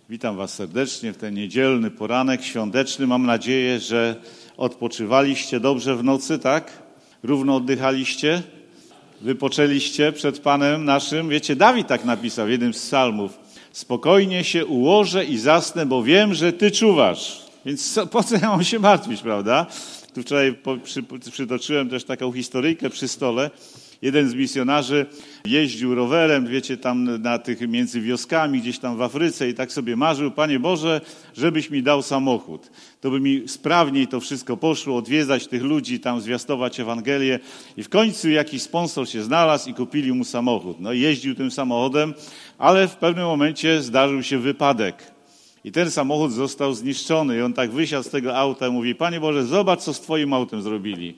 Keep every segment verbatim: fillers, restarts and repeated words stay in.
Witam Was serdecznie w ten niedzielny poranek świąteczny. Mam nadzieję, że odpoczywaliście dobrze w nocy, tak? Równo oddychaliście? Wypoczęliście przed Panem naszym? Wiecie, Dawid tak napisał w jednym z psalmów. Spokojnie się ułożę i zasnę, bo wiem, że Ty czuwasz. Więc co, po co ja mam się martwić, prawda? Tu wczoraj po, przy, przytoczyłem też taką historyjkę przy stole. Jeden z misjonarzy jeździł rowerem, wiecie, tam na tych między wioskami, gdzieś tam w Afryce i tak sobie marzył, Panie Boże, żebyś mi dał samochód. To by mi sprawniej to wszystko poszło, odwiedzać tych ludzi, tam zwiastować Ewangelię. I w końcu jakiś sponsor się znalazł i kupili mu samochód. No i jeździł tym samochodem, ale w pewnym momencie zdarzył się wypadek. I ten samochód został zniszczony. I on tak wysiadł z tego auta i mówi, Panie Boże, zobacz, co z Twoim autem zrobili.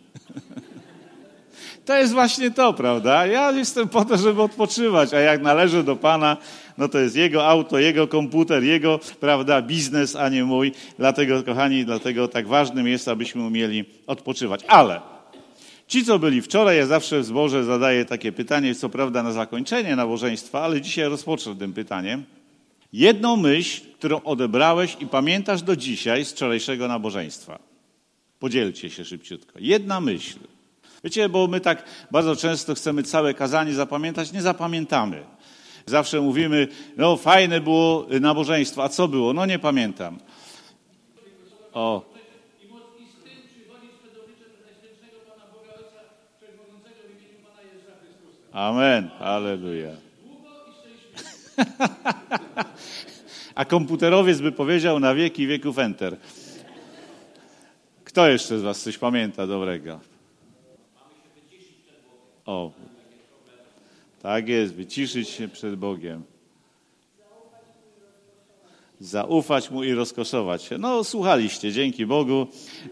To jest właśnie to, prawda? Ja jestem po to, żeby odpoczywać, a jak należy do Pana, no to jest Jego auto, Jego komputer, Jego, prawda, biznes, a nie mój. Dlatego, kochani, dlatego tak ważnym jest, abyśmy umieli odpoczywać. Ale ci, co byli wczoraj, ja zawsze w zborze zadaję takie pytanie, co prawda na zakończenie nabożeństwa, ale dzisiaj rozpocznę tym pytaniem. Jedną myśl, którą odebrałeś i pamiętasz do dzisiaj z wczorajszego nabożeństwa. Podzielcie się szybciutko. Jedna myśl. Wiecie, bo my tak bardzo często chcemy całe kazanie zapamiętać, nie zapamiętamy. Zawsze mówimy, no fajne było nabożeństwo, a co było? No nie pamiętam. O. Amen, halleluja. A komputerowiec by powiedział na wieki wieków enter. Kto jeszcze z was coś pamięta dobrego? O, tak jest, wyciszyć się przed Bogiem. Zaufać Mu i rozkoszować się. No, słuchaliście, dzięki Bogu.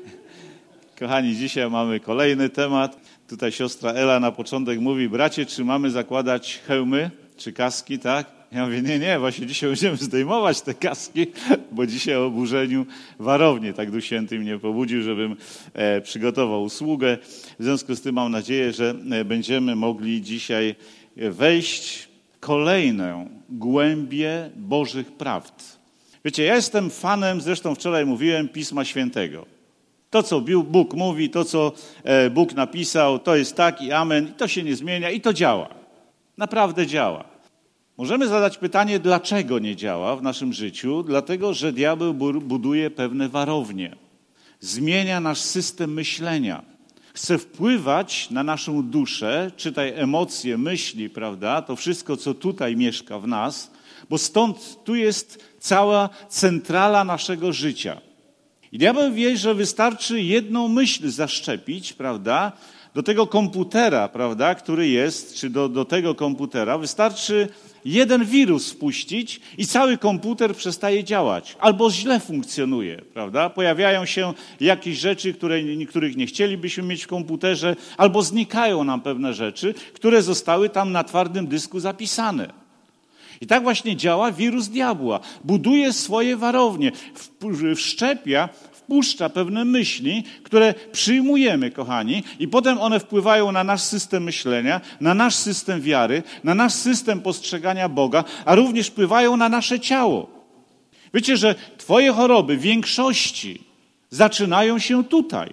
Kochani, dzisiaj mamy kolejny temat. Tutaj siostra Ela na początek mówi, bracie, czy mamy zakładać hełmy, czy kaski, tak? Ja mówię, nie, nie, właśnie dzisiaj będziemy zdejmować te kaski, bo dzisiaj o oburzeniu warowni. Tak Duch Święty mnie pobudził, żebym e, przygotował usługę. W związku z tym mam nadzieję, że e, będziemy mogli dzisiaj wejść w kolejną głębię Bożych prawd. Wiecie, ja jestem fanem, zresztą wczoraj mówiłem, Pisma Świętego. To, co Bóg mówi, to, co e, Bóg napisał, to jest tak i amen, i to się nie zmienia i to działa. Naprawdę działa. Możemy zadać pytanie, dlaczego nie działa w naszym życiu? Dlatego, że diabeł buduje pewne warownie. Zmienia nasz system myślenia. Chce wpływać na naszą duszę, czytaj emocje, myśli, prawda? To wszystko, co tutaj mieszka w nas, bo stąd tu jest cała centrala naszego życia. I diabeł wie, że wystarczy jedną myśl zaszczepić, prawda? Do tego komputera, prawda, który jest, czy do, do tego komputera wystarczy jeden wirus wpuścić i cały komputer przestaje działać. Albo źle funkcjonuje, prawda? Pojawiają się jakieś rzeczy, które, których nie chcielibyśmy mieć w komputerze, albo znikają nam pewne rzeczy, które zostały tam na twardym dysku zapisane. I tak właśnie działa wirus diabła. Buduje swoje warownie, wszczepia, wpuszcza pewne myśli, które przyjmujemy, kochani, i potem one wpływają na nasz system myślenia, na nasz system wiary, na nasz system postrzegania Boga, a również wpływają na nasze ciało. Wiecie, że twoje choroby w większości zaczynają się tutaj.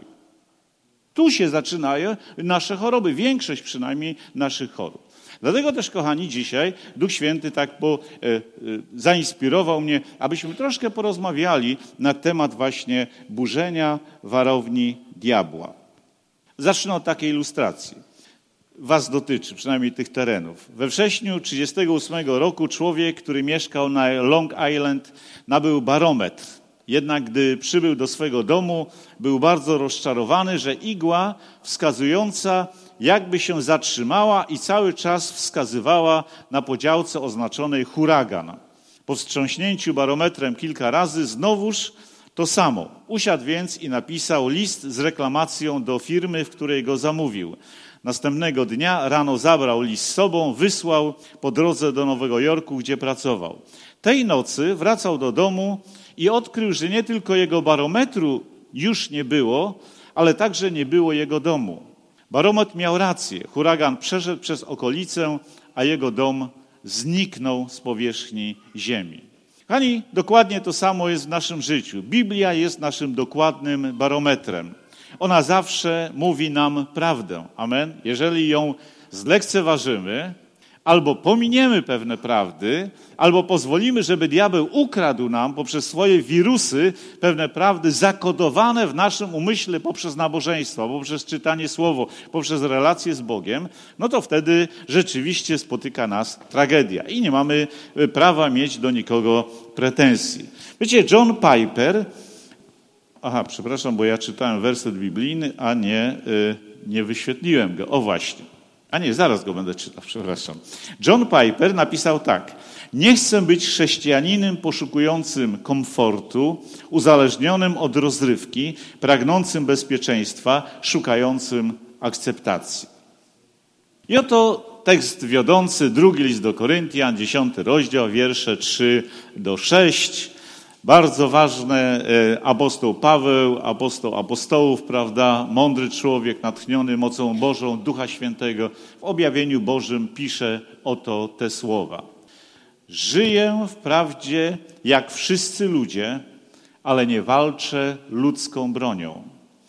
Tu się zaczynają nasze choroby, większość przynajmniej naszych chorób. Dlatego też, kochani, dzisiaj Duch Święty tak po, e, e, zainspirował mnie, abyśmy troszkę porozmawiali na temat właśnie burzenia warowni diabła. Zacznę od takiej ilustracji. Was dotyczy, przynajmniej tych terenów. We wrześniu tysiąc dziewięćset trzydziestego ósmego roku człowiek, który mieszkał na Long Island, nabył barometr. Jednak gdy przybył do swego domu, był bardzo rozczarowany, że igła wskazująca jakby się zatrzymała i cały czas wskazywała na podziałce oznaczonej huragan. Po wstrząśnięciu barometrem kilka razy znowuż to samo. Usiadł więc i napisał list z reklamacją do firmy, w której go zamówił. Następnego dnia rano zabrał list z sobą, wysłał po drodze do Nowego Jorku, gdzie pracował. Tej nocy wracał do domu i odkrył, że nie tylko jego barometru już nie było, ale także nie było jego domu. Barometr miał rację. Huragan przeszedł przez okolicę, a jego dom zniknął z powierzchni ziemi. Kochani, dokładnie to samo jest w naszym życiu. Biblia jest naszym dokładnym barometrem. Ona zawsze mówi nam prawdę. Amen. Jeżeli ją zlekceważymy, albo pominiemy pewne prawdy, albo pozwolimy, żeby diabeł ukradł nam poprzez swoje wirusy pewne prawdy zakodowane w naszym umyśle poprzez nabożeństwo, poprzez czytanie słowo, poprzez relacje z Bogiem, no to wtedy rzeczywiście spotyka nas tragedia i nie mamy prawa mieć do nikogo pretensji. Wiecie, John Piper, aha, przepraszam, bo ja czytałem werset biblijny, a nie, nie wyświetliłem go. O właśnie. A nie, zaraz go będę czytał, przepraszam. John Piper napisał tak. Nie chcę być chrześcijaninem poszukującym komfortu, uzależnionym od rozrywki, pragnącym bezpieczeństwa, szukającym akceptacji. I oto tekst wiodący, drugi list do Koryntian, dziesiąty rozdział, wiersze trzy do sześciu. Bardzo ważne, apostoł Paweł, apostoł apostołów, prawda, mądry człowiek, natchniony mocą Bożą, Ducha Świętego, w objawieniu Bożym pisze oto te słowa. Żyję wprawdzie jak wszyscy ludzie, ale nie walczę ludzką bronią.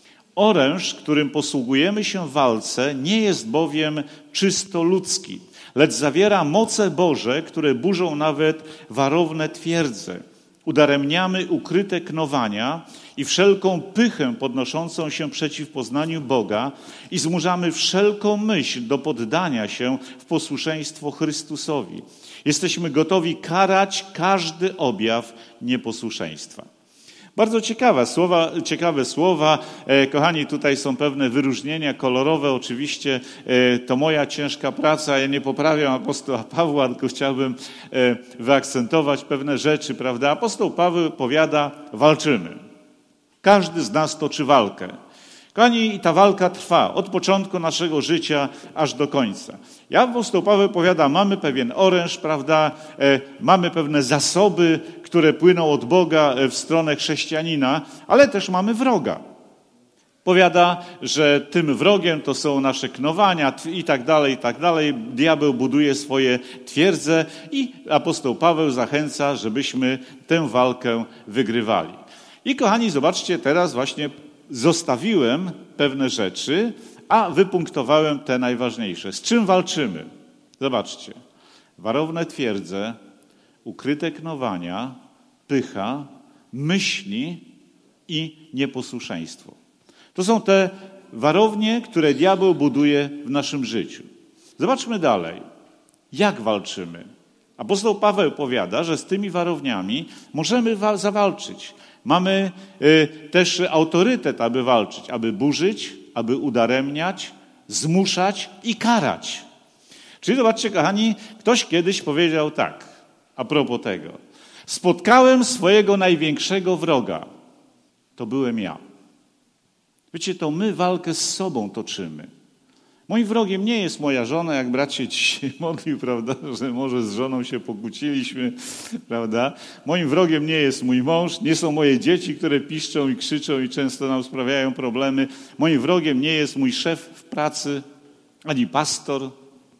Oręż, którym posługujemy się w walce, nie jest bowiem czysto ludzki, lecz zawiera moce Boże, które burzą nawet warowne twierdze. Udaremniamy ukryte knowania i wszelką pychę podnoszącą się przeciw poznaniu Boga i zmuszamy wszelką myśl do poddania się w posłuszeństwo Chrystusowi. Jesteśmy gotowi karać każdy objaw nieposłuszeństwa. Bardzo ciekawe słowa, ciekawe słowa. E, kochani, tutaj są pewne wyróżnienia kolorowe. Oczywiście e, to moja ciężka praca. Ja nie poprawiam apostoła Pawła, tylko chciałbym e, wyakcentować pewne rzeczy, prawda? Apostoł Paweł powiada, walczymy. Każdy z nas toczy walkę. Kochani, i ta walka trwa od początku naszego życia aż do końca. Ja, apostoł Paweł powiada, mamy pewien oręż, prawda, e, mamy pewne zasoby, które płyną od Boga w stronę chrześcijanina, ale też mamy wroga. Powiada, że tym wrogiem to są nasze knowania i tak dalej, i tak dalej. Diabeł buduje swoje twierdze i apostoł Paweł zachęca, żebyśmy tę walkę wygrywali. I kochani, zobaczcie, teraz właśnie zostawiłem pewne rzeczy, a wypunktowałem te najważniejsze. Z czym walczymy? Zobaczcie. Warowne twierdze, ukryte knowania, pycha, myśli i nieposłuszeństwo. To są te warownie, które diabeł buduje w naszym życiu. Zobaczmy dalej. Jak walczymy? Apostoł Paweł powiada, że z tymi warowniami możemy wa- zawalczyć. Mamy y, też autorytet, aby walczyć, aby burzyć, aby udaremniać, zmuszać i karać. Czyli zobaczcie, kochani, ktoś kiedyś powiedział tak, a propos tego. Spotkałem swojego największego wroga. To byłem ja. Wiecie, to my walkę z sobą toczymy. Moim wrogiem nie jest moja żona, jak brat się dzisiaj modlił, prawda, że może z żoną się pokłóciliśmy, prawda. Moim wrogiem nie jest mój mąż, nie są moje dzieci, które piszczą i krzyczą i często nam sprawiają problemy. Moim wrogiem nie jest mój szef w pracy, ani pastor.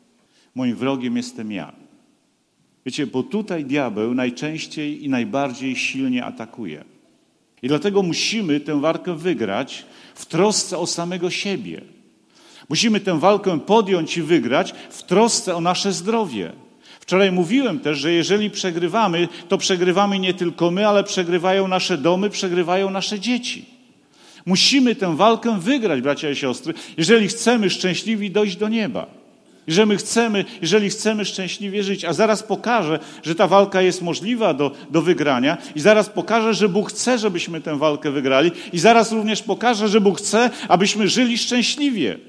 Moim wrogiem jestem ja. Wiecie, bo tutaj diabeł najczęściej i najbardziej silnie atakuje. I dlatego musimy tę walkę wygrać w trosce o samego siebie. Musimy tę walkę podjąć i wygrać w trosce o nasze zdrowie. Wczoraj mówiłem też, że jeżeli przegrywamy, to przegrywamy nie tylko my, ale przegrywają nasze domy, przegrywają nasze dzieci. Musimy tę walkę wygrać, bracia i siostry, jeżeli chcemy szczęśliwi dojść do nieba. Jeżeli chcemy, jeżeli chcemy szczęśliwie żyć, a zaraz pokażę, że ta walka jest możliwa do, do wygrania i zaraz pokażę, że Bóg chce, żebyśmy tę walkę wygrali i zaraz również pokażę, że Bóg chce, abyśmy żyli szczęśliwie.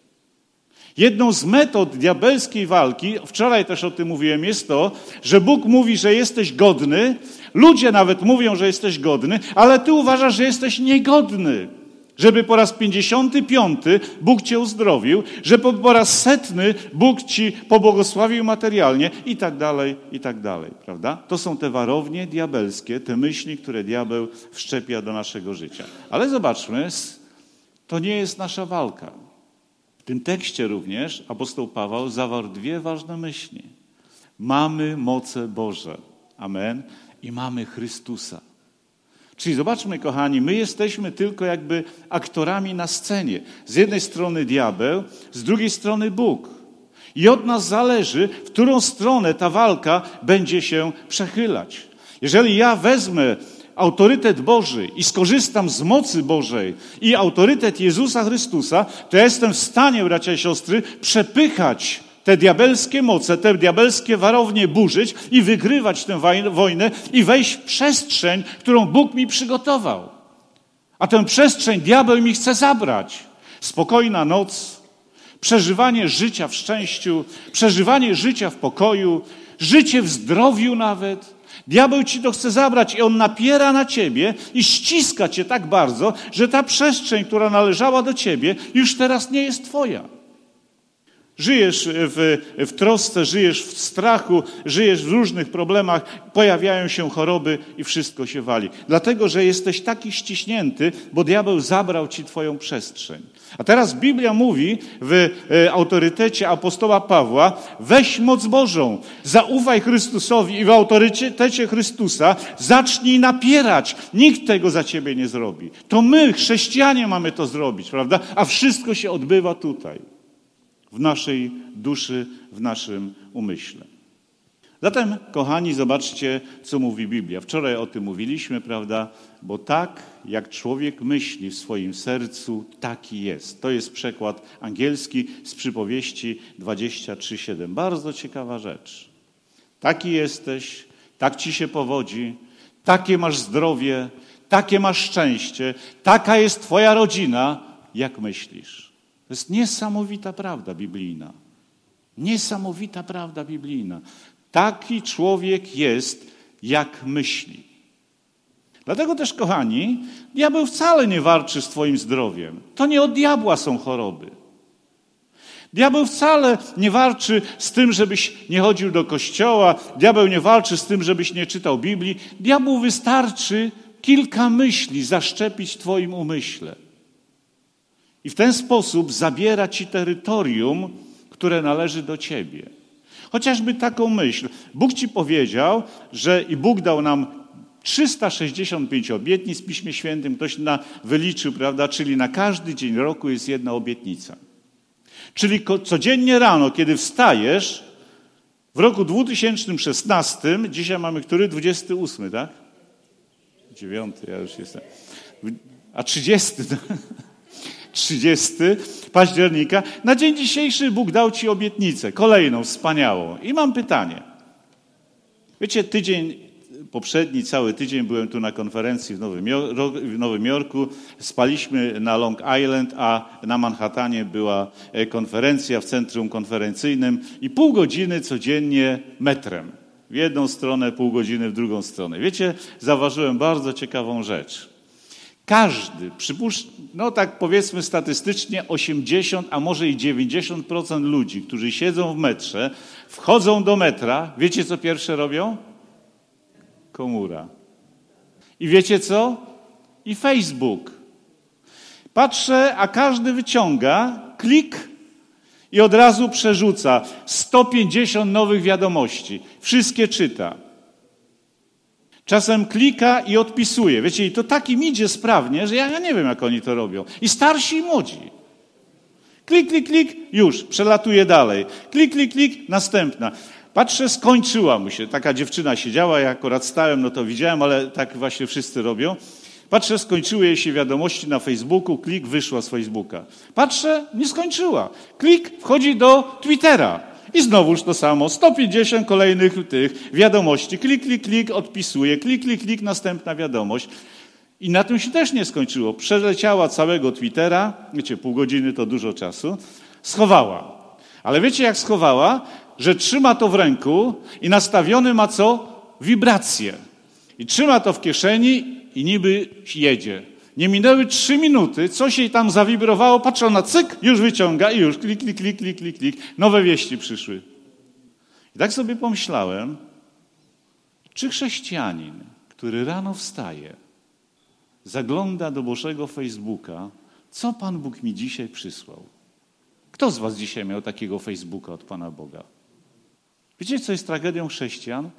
Jedną z metod diabelskiej walki, wczoraj też o tym mówiłem, jest to, że Bóg mówi, że jesteś godny, ludzie nawet mówią, że jesteś godny, ale ty uważasz, że jesteś niegodny. Żeby po raz pięćdziesiąty piąty Bóg cię uzdrowił, że po, po raz setny Bóg ci pobłogosławił materialnie i tak dalej, i tak dalej, prawda? To są te warownie diabelskie, te myśli, które diabeł wszczepia do naszego życia. Ale zobaczmy, to nie jest nasza walka. W tym tekście również apostoł Paweł zawarł dwie ważne myśli. Mamy moce Boże. Amen. i mamy Chrystusa. Czyli zobaczmy, kochani, my jesteśmy tylko jakby aktorami na scenie. Z jednej strony diabeł, z drugiej strony Bóg. I od nas zależy, w którą stronę ta walka będzie się przechylać. Jeżeli ja wezmę autorytet Boży i skorzystam z mocy Bożej i autorytet Jezusa Chrystusa, to ja jestem w stanie, bracia i siostry, przepychać te diabelskie moce, te diabelskie warownie burzyć i wygrywać tę wojnę i wejść w przestrzeń, którą Bóg mi przygotował. A tę przestrzeń diabeł mi chce zabrać. Spokojna noc, przeżywanie życia w szczęściu, przeżywanie życia w pokoju, życie w zdrowiu nawet. Diabeł ci to chce zabrać i on napiera na ciebie i ściska cię tak bardzo, że ta przestrzeń, która należała do ciebie, już teraz nie jest twoja. Żyjesz w, w trosce, żyjesz w strachu, żyjesz w różnych problemach, pojawiają się choroby i wszystko się wali. Dlatego, że jesteś taki ściśnięty, bo diabeł zabrał ci twoją przestrzeń. A teraz Biblia mówi w autorytecie apostoła Pawła, weź moc Bożą, zaufaj Chrystusowi i w autorytecie Chrystusa zacznij napierać. Nikt tego za ciebie nie zrobi. To my, chrześcijanie, mamy to zrobić, prawda? A wszystko się odbywa tutaj. W naszej duszy, w naszym umyśle. Zatem, kochani, zobaczcie, co mówi Biblia. Wczoraj o tym mówiliśmy, prawda? Bo tak, jak człowiek myśli w swoim sercu, taki jest. To jest przekład angielski z przypowieści dwadzieścia trzy siedem. Bardzo ciekawa rzecz. Taki jesteś, tak ci się powodzi, takie masz zdrowie, takie masz szczęście, taka jest twoja rodzina, jak myślisz. To jest niesamowita prawda biblijna. Niesamowita prawda biblijna. Taki człowiek jest, jak myśli. Dlatego też, kochani, diabeł wcale nie walczy z twoim zdrowiem. To nie od diabła są choroby. Diabeł wcale nie walczy z tym, żebyś nie chodził do kościoła. Diabeł nie walczy z tym, żebyś nie czytał Biblii. Diabłu wystarczy kilka myśli zaszczepić w twoim umyśle. I w ten sposób zabiera ci terytorium, które należy do ciebie. Chociażby taką myśl. Bóg ci powiedział, że i Bóg dał nam trzysta sześćdziesiąt pięć obietnic w Piśmie Świętym. Ktoś na, wyliczył, prawda? Czyli na każdy dzień roku jest jedna obietnica. Czyli codziennie rano, kiedy wstajesz, w roku dwa tysiące szesnastym, dzisiaj mamy który? dwudziesty ósmy, tak? dziewiąty, ja już jestem. A trzydziesty, trzydziestego października. Na dzień dzisiejszy Bóg dał ci obietnicę, kolejną, wspaniałą. I mam pytanie. Wiecie, tydzień poprzedni, cały tydzień byłem tu na konferencji w Nowym, Jorku, w Nowym Jorku. Spaliśmy na Long Island, a na Manhattanie była konferencja w centrum konferencyjnym i pół godziny codziennie metrem. W jedną stronę, pół godziny w drugą stronę. Wiecie, zauważyłem bardzo ciekawą rzecz. Każdy, przypuszczam, no tak powiedzmy statystycznie osiemdziesiąt, a może i dziewięćdziesiąt procent ludzi, którzy siedzą w metrze, wchodzą do metra, wiecie co pierwsze robią? Komura. I wiecie co? I Facebook. Patrzę, a każdy wyciąga, klik i od razu przerzuca sto pięćdziesiąt nowych wiadomości. Wszystkie czyta. Czasem klika i odpisuje. Wiecie, i to tak im idzie sprawnie, że ja, ja nie wiem, jak oni to robią. I starsi, i młodzi. Klik, klik, klik, już, przelatuje dalej. Klik, klik, klik, następna. Patrzę, skończyła mu się. Taka dziewczyna siedziała, ja akurat stałem, no to widziałem, ale tak właśnie wszyscy robią. Patrzę, skończyły jej się wiadomości na Facebooku, klik, wyszła z Facebooka. Patrzę, nie skończyła. Klik, wchodzi do Twittera. I znowuż to samo, sto pięćdziesiąt kolejnych tych wiadomości. Klik, klik, klik, odpisuje, klik, klik, klik, następna wiadomość. I na tym się też nie skończyło. Przeleciała całego Twittera, wiecie, pół godziny to dużo czasu, schowała. Ale wiecie jak schowała? Że trzyma to w ręku i nastawiony ma co? Wibracje. I trzyma to w kieszeni i niby jedzie. Nie minęły trzy minuty, coś jej tam zawibrowało, patrzą na cyk, już wyciąga i już klik, klik, klik, klik, klik, klik. Nowe wieści przyszły. I tak sobie pomyślałem, czy chrześcijanin, który rano wstaje, zagląda do Bożego Facebooka, co Pan Bóg mi dzisiaj przysłał? Kto z was dzisiaj miał takiego Facebooka od Pana Boga? Wiecie, co jest tragedią chrześcijan?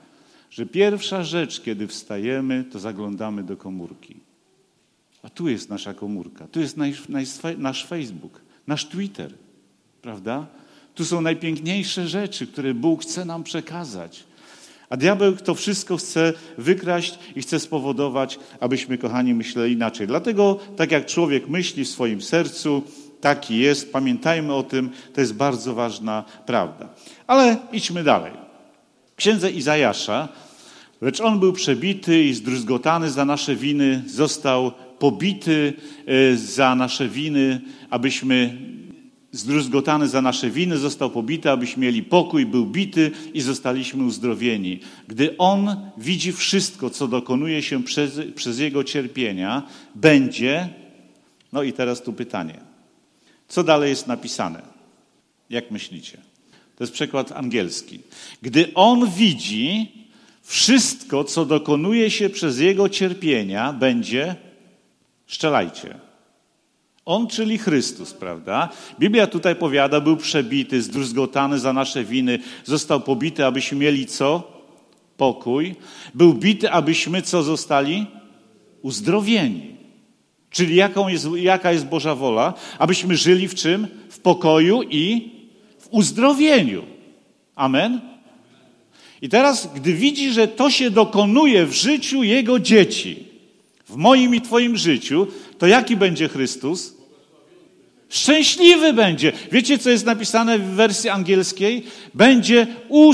że pierwsza rzecz, kiedy wstajemy, to zaglądamy do komórki. A tu jest nasza komórka, tu jest nasz, nasz, nasz Facebook, nasz Twitter, prawda? Tu są najpiękniejsze rzeczy, które Bóg chce nam przekazać. A diabeł to wszystko chce wykraść i chce spowodować, abyśmy, kochani, myśleli inaczej. Dlatego, tak jak człowiek myśli w swoim sercu, taki jest. Pamiętajmy o tym, to jest bardzo ważna prawda. Ale idźmy dalej. W księdze Izajasza, lecz on był przebity i zdruzgotany za nasze winy, został pobity za nasze winy, abyśmy zdruzgotany za nasze winy, został pobity, abyśmy mieli pokój, był bity i zostaliśmy uzdrowieni. Gdy on widzi wszystko, co dokonuje się przez, przez jego cierpienia, będzie... No i teraz tu pytanie. Co dalej jest napisane? Jak myślicie? To jest przekład angielski. Gdy on widzi wszystko, co dokonuje się przez jego cierpienia, będzie... Strzelajcie. On, czyli Chrystus, prawda? Biblia tutaj powiada, był przebity, zdruzgotany za nasze winy, został pobity, abyśmy mieli co? Pokój. Był bity, abyśmy co zostali? Uzdrowieni. Czyli jaką jest, jaka jest Boża wola? Abyśmy żyli w czym? W pokoju i w uzdrowieniu. Amen? I teraz, gdy widzi, że to się dokonuje w życiu Jego dzieci, w moim i Twoim życiu, to jaki będzie Chrystus? Szczęśliwy będzie. Wiecie, co jest napisane w wersji angielskiej? Będzie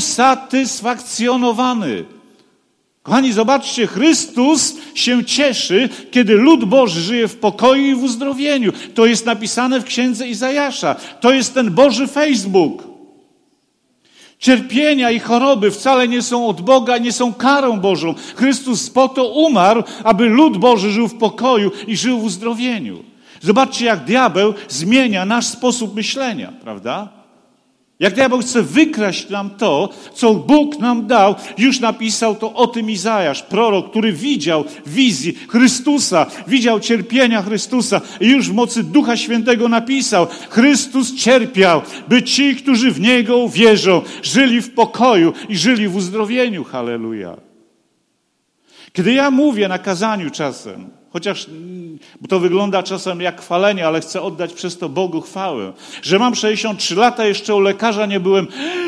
usatysfakcjonowany. Kochani, zobaczcie, Chrystus się cieszy, kiedy lud Boży żyje w pokoju i w uzdrowieniu. To jest napisane w księdze Izajasza. To jest ten Boży Facebook. Cierpienia i choroby wcale nie są od Boga, nie są karą Bożą. Chrystus po to umarł, aby lud Boży żył w pokoju i żył w uzdrowieniu. Zobaczcie, jak diabeł zmienia nasz sposób myślenia, prawda? Jak diabeł chce wykraść nam to, co Bóg nam dał, już napisał to o tym Izajasz, prorok, który widział wizji Chrystusa, widział cierpienia Chrystusa i już w mocy Ducha Świętego napisał, Chrystus cierpiał, by ci, którzy w Niego uwierzą, żyli w pokoju i żyli w uzdrowieniu. Halleluja. Kiedy ja mówię na kazaniu czasem, chociaż bo to wygląda czasem jak chwalenie, ale chcę oddać przez to Bogu chwałę, że mam sześćdziesiąt trzy lata, jeszcze u lekarza nie byłem.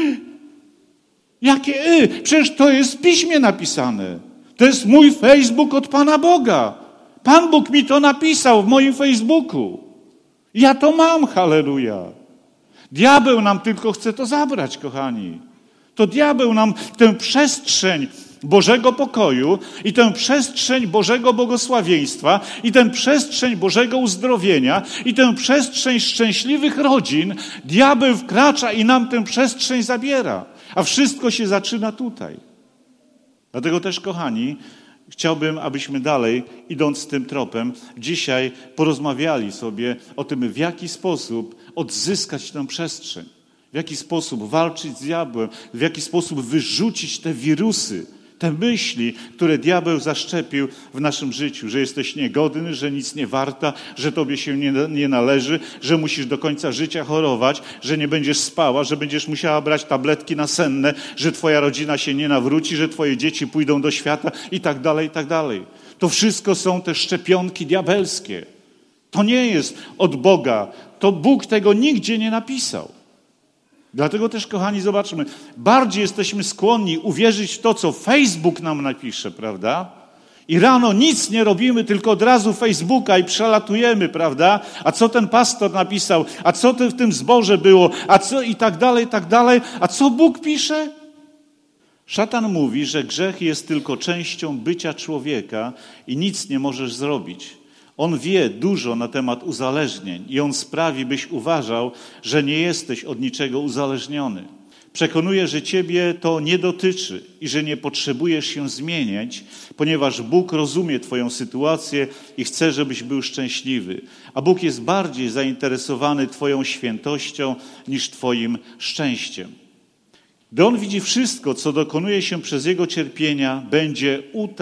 Jakie y? Przecież to jest w piśmie napisane. To jest mój Facebook od Pana Boga. Pan Bóg mi to napisał w moim Facebooku. Ja to mam, halleluja. Diabeł nam tylko chce to zabrać, kochani. To diabeł nam tę przestrzeń Bożego pokoju i tę przestrzeń Bożego błogosławieństwa i tę przestrzeń Bożego uzdrowienia i tę przestrzeń szczęśliwych rodzin, diabeł wkracza i nam tę przestrzeń zabiera. A wszystko się zaczyna tutaj. Dlatego też, kochani, chciałbym, abyśmy dalej, idąc tym tropem, dzisiaj porozmawiali sobie o tym, w jaki sposób odzyskać tę przestrzeń. W jaki sposób walczyć z diabłem, w jaki sposób wyrzucić te wirusy, te myśli, które diabeł zaszczepił w naszym życiu, że jesteś niegodny, że nic nie warta, że tobie się nie, nie należy, że musisz do końca życia chorować, że nie będziesz spała, że będziesz musiała brać tabletki nasenne, że twoja rodzina się nie nawróci, że twoje dzieci pójdą do świata i tak dalej, i tak dalej. To wszystko są te szczepionki diabelskie. To nie jest od Boga. To Bóg tego nigdzie nie napisał. Dlatego też, kochani, zobaczmy, bardziej jesteśmy skłonni uwierzyć w to, co Facebook nam napisze, prawda? I rano nic nie robimy, tylko od razu Facebooka i przelatujemy, prawda? A co ten pastor napisał? A co w tym zborze było? A co i tak dalej, i tak dalej? A co Bóg pisze? Szatan mówi, że grzech jest tylko częścią bycia człowieka i nic nie możesz zrobić. On wie dużo na temat uzależnień i on sprawi, byś uważał, że nie jesteś od niczego uzależniony. Przekonuje, że ciebie to nie dotyczy i że nie potrzebujesz się zmieniać, ponieważ Bóg rozumie twoją sytuację i chce, żebyś był szczęśliwy. A Bóg jest bardziej zainteresowany twoją świętością niż twoim szczęściem. Gdy On widzi wszystko, co dokonuje się przez Jego cierpienia, będzie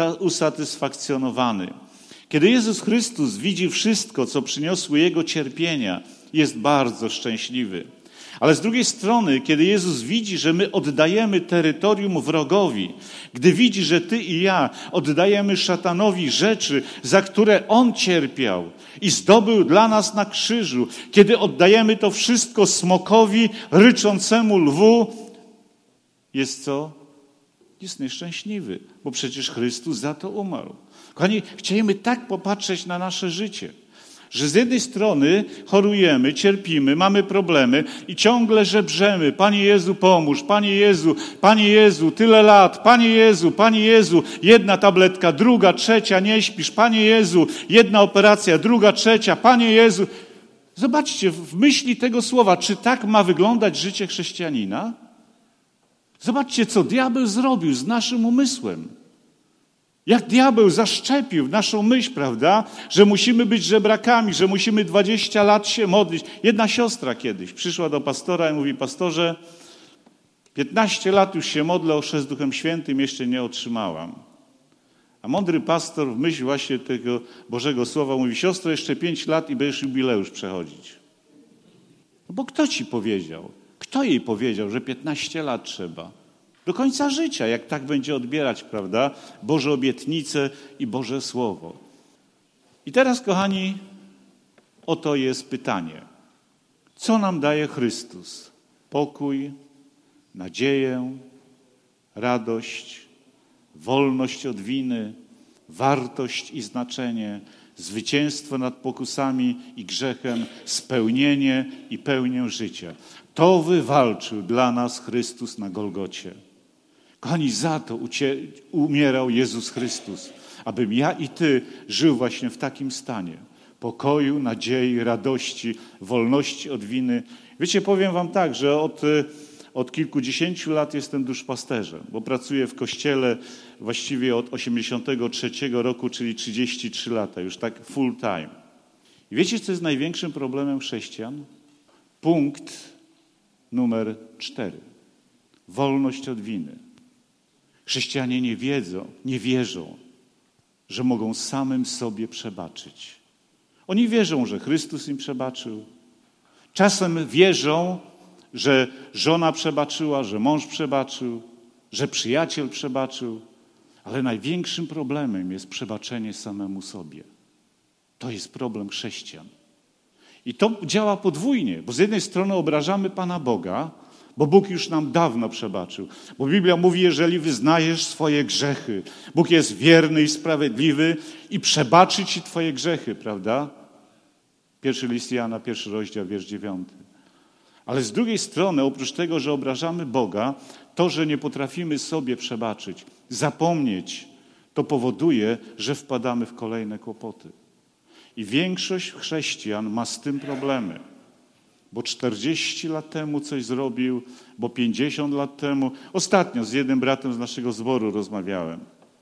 usatysfakcjonowany. Kiedy Jezus Chrystus widzi wszystko, co przyniosły Jego cierpienia, jest bardzo szczęśliwy. Ale z drugiej strony, kiedy Jezus widzi, że my oddajemy terytorium wrogowi, gdy widzi, że ty i ja oddajemy szatanowi rzeczy, za które on cierpiał i zdobył dla nas na krzyżu, kiedy oddajemy to wszystko smokowi, ryczącemu lwu, jest co? Jest nieszczęśliwy, bo przecież Chrystus za to umarł. Kochani, chcielibyśmy tak popatrzeć na nasze życie, że z jednej strony chorujemy, cierpimy, mamy problemy i ciągle żebrzemy. Panie Jezu, pomóż, Panie Jezu, Panie Jezu, tyle lat, Panie Jezu, Panie Jezu, jedna tabletka, druga, trzecia, nie śpisz, Panie Jezu, jedna operacja, druga, trzecia, Panie Jezu. Zobaczcie, w myśli tego słowa, czy tak ma wyglądać życie chrześcijanina? Zobaczcie, co diabeł zrobił z naszym umysłem. Jak diabeł zaszczepił naszą myśl, prawda, że musimy być żebrakami, że musimy dwadzieścia lat się modlić. Jedna siostra kiedyś przyszła do pastora i mówi, pastorze, piętnaście lat już się modlę o chrzest Duchem Świętym, jeszcze nie otrzymałam. A mądry pastor w myśl właśnie tego Bożego Słowa mówi, siostro, jeszcze pięć lat i będziesz jubileusz przechodzić. No bo kto ci powiedział? Kto jej powiedział, że piętnaście lat trzeba? Do końca życia, jak tak będzie odbierać, prawda, Boże obietnice i Boże Słowo. I teraz, kochani, oto jest pytanie. Co nam daje Chrystus? Pokój, nadzieję, radość, wolność od winy, wartość i znaczenie, zwycięstwo nad pokusami i grzechem, spełnienie i pełnię życia. To wywalczył dla nas Chrystus na Golgocie. Kochani, za to ucie- umierał Jezus Chrystus, abym ja i ty żył właśnie w takim stanie pokoju, nadziei, radości, wolności od winy. Wiecie, powiem wam tak, że od, od kilkudziesięciu lat jestem duszpasterzem, bo pracuję w kościele właściwie od osiemdziesiątego trzeciego roku, czyli trzydzieści trzy lata, już tak full time. I wiecie, co jest największym problemem chrześcijan? Punkt numer cztery. Wolność od winy. Chrześcijanie nie wiedzą, nie wierzą, że mogą samym sobie przebaczyć. Oni wierzą, że Chrystus im przebaczył. Czasem wierzą, że żona przebaczyła, że mąż przebaczył, że przyjaciel przebaczył. Ale największym problemem jest przebaczenie samemu sobie. To jest problem chrześcijan. I to działa podwójnie, bo z jednej strony obrażamy Pana Boga, bo Bóg już nam dawno przebaczył. Bo Biblia mówi, jeżeli wyznajesz swoje grzechy, Bóg jest wierny i sprawiedliwy i przebaczy ci twoje grzechy, prawda? Pierwszy list Jana, pierwszy rozdział, wiersz dziewiąty. Ale z drugiej strony, oprócz tego, że obrażamy Boga, to, że nie potrafimy sobie przebaczyć, zapomnieć, to powoduje, że wpadamy w kolejne kłopoty. I większość chrześcijan ma z tym problemy. Bo czterdzieści lat temu coś zrobił, bo pięćdziesiąt lat temu. Ostatnio z jednym bratem z naszego zboru rozmawiałem.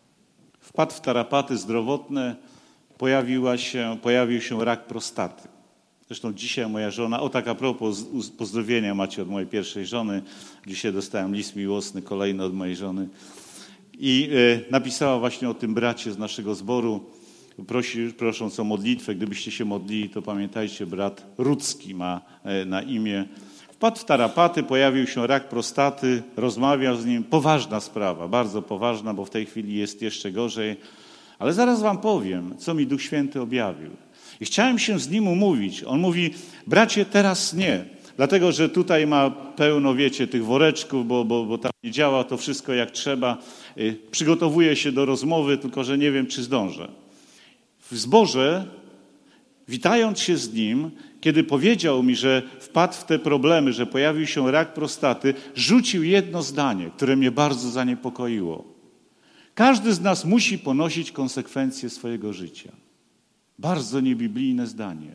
Wpadł w tarapaty zdrowotne, pojawiła się, pojawił się rak prostaty. Zresztą dzisiaj moja żona, o tak a propos, pozdrowienia macie od mojej pierwszej żony. Dzisiaj dostałem list miłosny, kolejny od mojej żony. I e, napisała właśnie o tym bracie z naszego zboru. Prosi, prosząc o modlitwę, gdybyście się modlili, to pamiętajcie, brat Rudzki ma na imię. Wpadł w tarapaty, pojawił się rak prostaty, rozmawiał z nim. Poważna sprawa, bardzo poważna, bo w tej chwili jest jeszcze gorzej. Ale zaraz wam powiem, co mi Duch Święty objawił. I chciałem się z nim umówić. On mówi, bracie, teraz nie. Dlatego, że tutaj ma pełno, wiecie, tych woreczków, bo, bo, bo tam nie działa to wszystko jak trzeba. Przygotowuję się do rozmowy, tylko że nie wiem, czy zdążę. W zborze, witając się z nim, kiedy powiedział mi, że wpadł w te problemy, że pojawił się rak prostaty, rzucił jedno zdanie, które mnie bardzo zaniepokoiło. Każdy z nas musi ponosić konsekwencje swojego życia. Bardzo niebiblijne zdanie.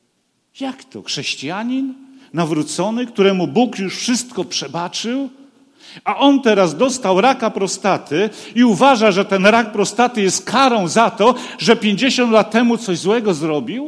Jak to? Chrześcijanin nawrócony, któremu Bóg już wszystko przebaczył, a on teraz dostał raka prostaty i uważa, że ten rak prostaty jest karą za to, że pięćdziesiąt lat temu coś złego zrobił?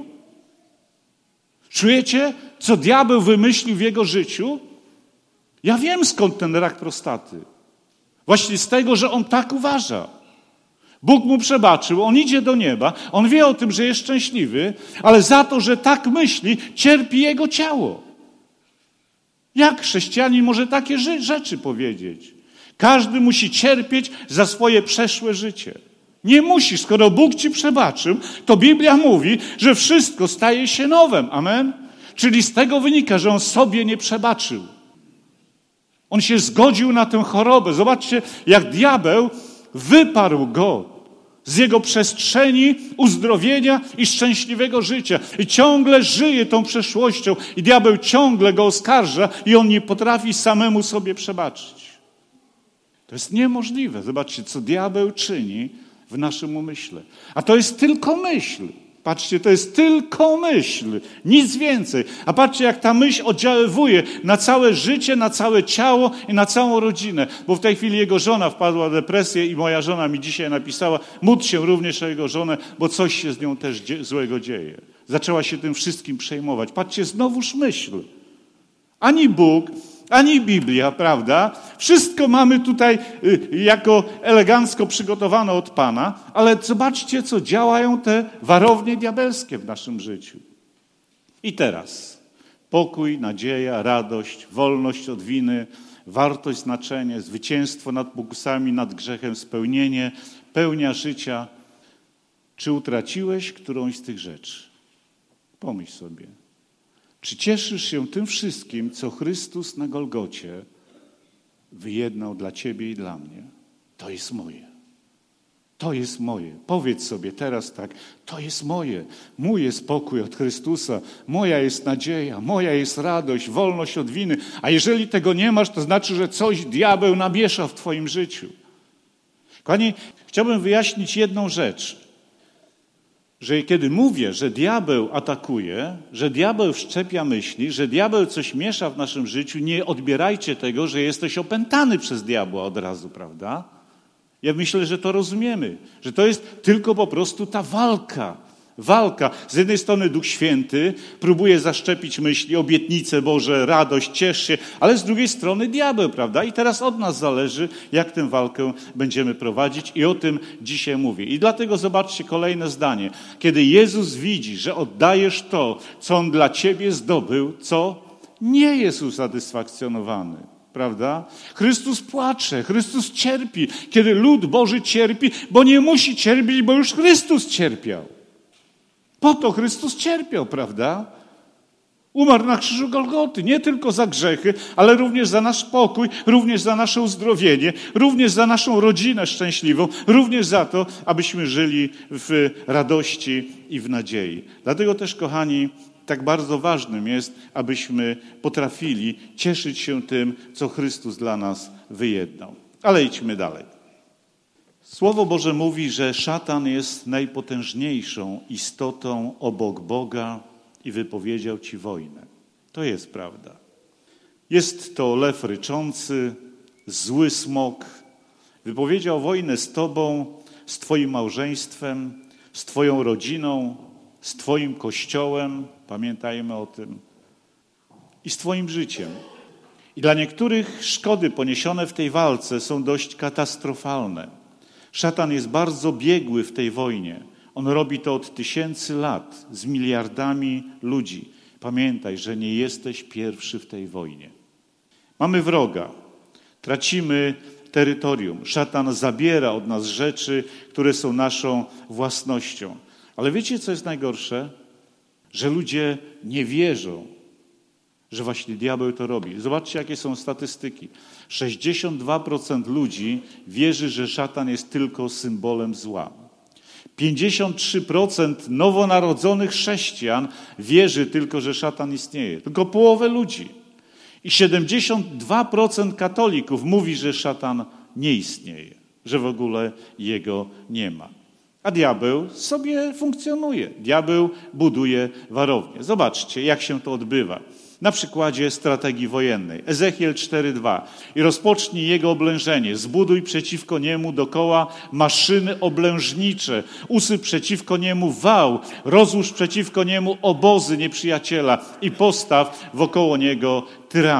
Czujecie, co diabeł wymyślił w jego życiu? Ja wiem, skąd ten rak prostaty. Właśnie z tego, że on tak uważa. Bóg mu przebaczył, on idzie do nieba, on wie o tym, że jest szczęśliwy, ale za to, że tak myśli, cierpi jego ciało. Jak chrześcijanin może takie rzeczy powiedzieć? Każdy musi cierpieć za swoje przeszłe życie. Nie musisz, skoro Bóg ci przebaczył, to Biblia mówi, że wszystko staje się nowym. Amen? Czyli z tego wynika, że On sobie nie przebaczył. On się zgodził na tę chorobę. Zobaczcie, jak diabeł wyparł go z jego przestrzeni uzdrowienia i szczęśliwego życia. I ciągle żyje tą przeszłością. I diabeł ciągle go oskarża i on nie potrafi samemu sobie przebaczyć. To jest niemożliwe. Zobaczcie, co diabeł czyni w naszym umyśle. A to jest tylko myśl. Patrzcie, to jest tylko myśl. Nic więcej. A patrzcie, jak ta myśl oddziaływuje na całe życie, na całe ciało i na całą rodzinę. Bo w tej chwili jego żona wpadła w depresję i moja żona mi dzisiaj napisała, módl się również o jego żonę, bo coś się z nią też złego dzieje. Zaczęła się tym wszystkim przejmować. Patrzcie, znowuż myśl. Ani Bóg, ani Biblia, prawda? Wszystko mamy tutaj jako elegancko przygotowane od Pana, ale zobaczcie, co działają te warownie diabelskie w naszym życiu. I teraz pokój, nadzieja, radość, wolność od winy, wartość, znaczenie, zwycięstwo nad pokusami, nad grzechem, spełnienie, pełnia życia. Czy utraciłeś którąś z tych rzeczy? Pomyśl sobie. Czy cieszysz się tym wszystkim, co Chrystus na Golgocie wyjednał dla ciebie i dla mnie? To jest moje. To jest moje. Powiedz sobie teraz tak, to jest moje. Mój jest pokój od Chrystusa, moja jest nadzieja, moja jest radość, wolność od winy. A jeżeli tego nie masz, to znaczy, że coś diabeł namiesza w twoim życiu. Kochani, chciałbym wyjaśnić jedną rzecz. Że kiedy mówię, że diabeł atakuje, że diabeł wszczepia myśli, że diabeł coś miesza w naszym życiu, nie odbierajcie tego, że jesteś opętany przez diabła od razu, prawda? Ja myślę, że to rozumiemy, że to jest tylko po prostu ta walka. Walka. Z jednej strony Duch Święty próbuje zaszczepić myśli, obietnice Boże, radość, ciesz się, ale z drugiej strony diabeł, prawda? I teraz od nas zależy, jak tę walkę będziemy prowadzić i o tym dzisiaj mówię. I dlatego zobaczcie kolejne zdanie. Kiedy Jezus widzi, że oddajesz to, co On dla ciebie zdobył, co nie jest usatysfakcjonowany. Prawda? Chrystus płacze, Chrystus cierpi. Kiedy lud Boży cierpi, bo nie musi cierpieć, bo już Chrystus cierpiał. Po to Chrystus cierpiał, prawda? Umarł na krzyżu Golgoty, nie tylko za grzechy, ale również za nasz pokój, również za nasze uzdrowienie, również za naszą rodzinę szczęśliwą, również za to, abyśmy żyli w radości i w nadziei. Dlatego też, kochani, tak bardzo ważnym jest, abyśmy potrafili cieszyć się tym, co Chrystus dla nas wyjednał. Ale idźmy dalej. Słowo Boże mówi, że szatan jest najpotężniejszą istotą obok Boga i wypowiedział ci wojnę. To jest prawda. Jest to lew ryczący, zły smok. Wypowiedział wojnę z tobą, z twoim małżeństwem, z twoją rodziną, z twoim kościołem, pamiętajmy o tym, i z twoim życiem. I dla niektórych szkody poniesione w tej walce są dość katastrofalne. Szatan jest bardzo biegły w tej wojnie. On robi to od tysięcy lat z miliardami ludzi. Pamiętaj, że nie jesteś pierwszy w tej wojnie. Mamy wroga. Tracimy terytorium. Szatan zabiera od nas rzeczy, które są naszą własnością. Ale wiecie, co jest najgorsze? Że ludzie nie wierzą, że właśnie diabeł to robi. Zobaczcie, jakie są statystyki. sześćdziesiąt dwa procent ludzi wierzy, że szatan jest tylko symbolem zła. pięćdziesiąt trzy procent nowonarodzonych chrześcijan wierzy tylko, że szatan istnieje. Tylko połowę ludzi. I siedemdziesiąt dwa procent katolików mówi, że szatan nie istnieje, że w ogóle jego nie ma. A diabeł sobie funkcjonuje. Diabeł buduje warownię. Zobaczcie, jak się to odbywa. Na przykładzie strategii wojennej. Ezechiel cztery dwa. I rozpocznij jego oblężenie. Zbuduj przeciwko niemu dokoła maszyny oblężnicze. Usyp przeciwko niemu wał. Rozłóż przeciwko niemu obozy nieprzyjaciela. I postaw wokoło niego tyrany.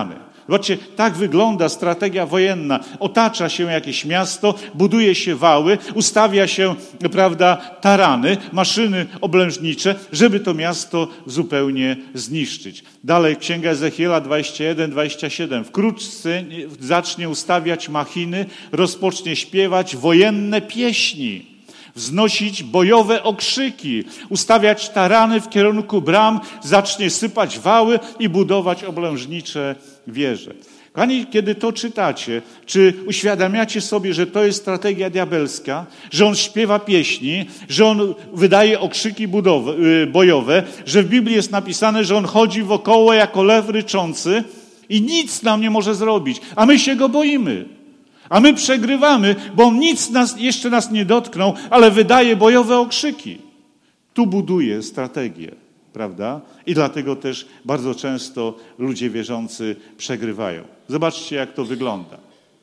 Zobaczcie, tak wygląda strategia wojenna. Otacza się jakieś miasto, buduje się wały, ustawia się, prawda, tarany, maszyny oblężnicze, żeby to miasto zupełnie zniszczyć. Dalej, Księga Ezechiela dwadzieścia jeden, dwadzieścia siedem. Wkrótce zacznie ustawiać machiny, rozpocznie śpiewać wojenne pieśni, wznosić bojowe okrzyki, ustawiać tarany w kierunku bram, zacznie sypać wały i budować oblężnicze wieże. Kochani, kiedy to czytacie, czy uświadamiacie sobie, że to jest strategia diabelska, że on śpiewa pieśni, że on wydaje okrzyki budowe, bojowe, że w Biblii jest napisane, że on chodzi wokoło jako lew ryczący i nic nam nie może zrobić, a my się go boimy. A my przegrywamy, bo on nic nas, jeszcze nas nie dotknął, ale wydaje bojowe okrzyki. Tu buduje strategię, prawda? I dlatego też bardzo często ludzie wierzący przegrywają. Zobaczcie, jak to wygląda.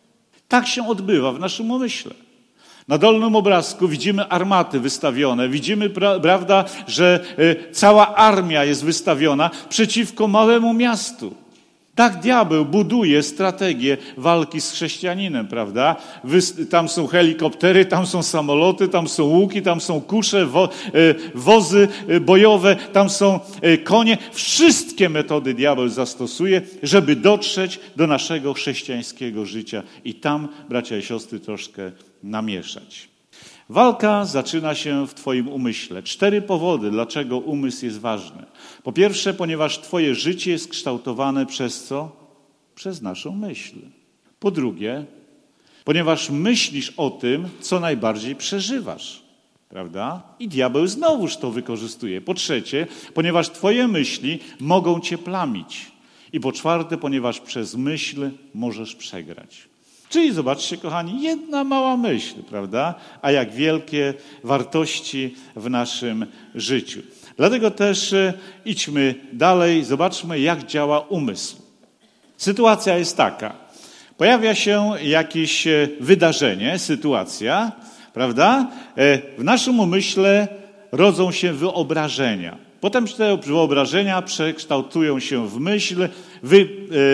Tak się odbywa w naszym umyśle. Na dolnym obrazku widzimy armaty wystawione, widzimy, pra, prawda, że y, cała armia jest wystawiona przeciwko małemu miastu. Tak diabeł buduje strategię walki z chrześcijaninem, prawda? Tam są helikoptery, tam są samoloty, tam są łuki, tam są kusze, wo, wozy bojowe, tam są konie. Wszystkie metody diabeł zastosuje, żeby dotrzeć do naszego chrześcijańskiego życia i tam, bracia i siostry, troszkę namieszać. Walka zaczyna się w twoim umyśle. Cztery powody, dlaczego umysł jest ważny. Po pierwsze, ponieważ twoje życie jest kształtowane przez co? Przez naszą myśl. Po drugie, ponieważ myślisz o tym, co najbardziej przeżywasz. Prawda? I diabeł znowuż to wykorzystuje. Po trzecie, ponieważ twoje myśli mogą cię plamić. I po czwarte, ponieważ przez myśl możesz przegrać. Czyli zobaczcie, kochani, jedna mała myśl, prawda? A jak wielkie wartości w naszym życiu. Dlatego też idźmy dalej, zobaczmy, jak działa umysł. Sytuacja jest taka. Pojawia się jakieś wydarzenie, sytuacja, prawda? W naszym umyśle rodzą się wyobrażenia. Potem te wyobrażenia przekształtują się w myśl, wy,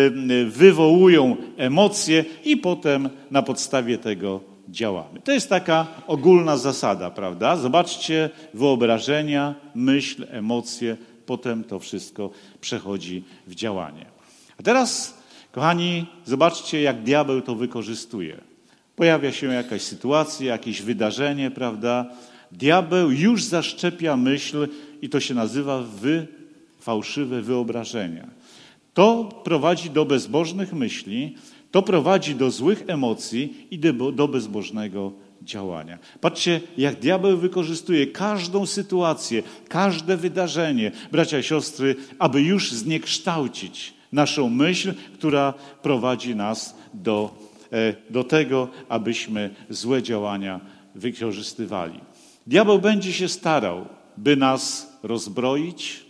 wywołują emocje i potem na podstawie tego działamy. To jest taka ogólna zasada, prawda? Zobaczcie, wyobrażenia, myśl, emocje, potem to wszystko przechodzi w działanie. A teraz, kochani, zobaczcie, jak diabeł to wykorzystuje. Pojawia się jakaś sytuacja, jakieś wydarzenie, prawda? Diabeł już zaszczepia myśl i to się nazywa wy, fałszywe wyobrażenia. To prowadzi do bezbożnych myśli, to prowadzi do złych emocji i do, do bezbożnego działania. Patrzcie, jak diabeł wykorzystuje każdą sytuację, każde wydarzenie, bracia i siostry, aby już zniekształcić naszą myśl, która prowadzi nas do, do tego, abyśmy złe działania wykorzystywali. Diabeł będzie się starał, by nas rozbroić,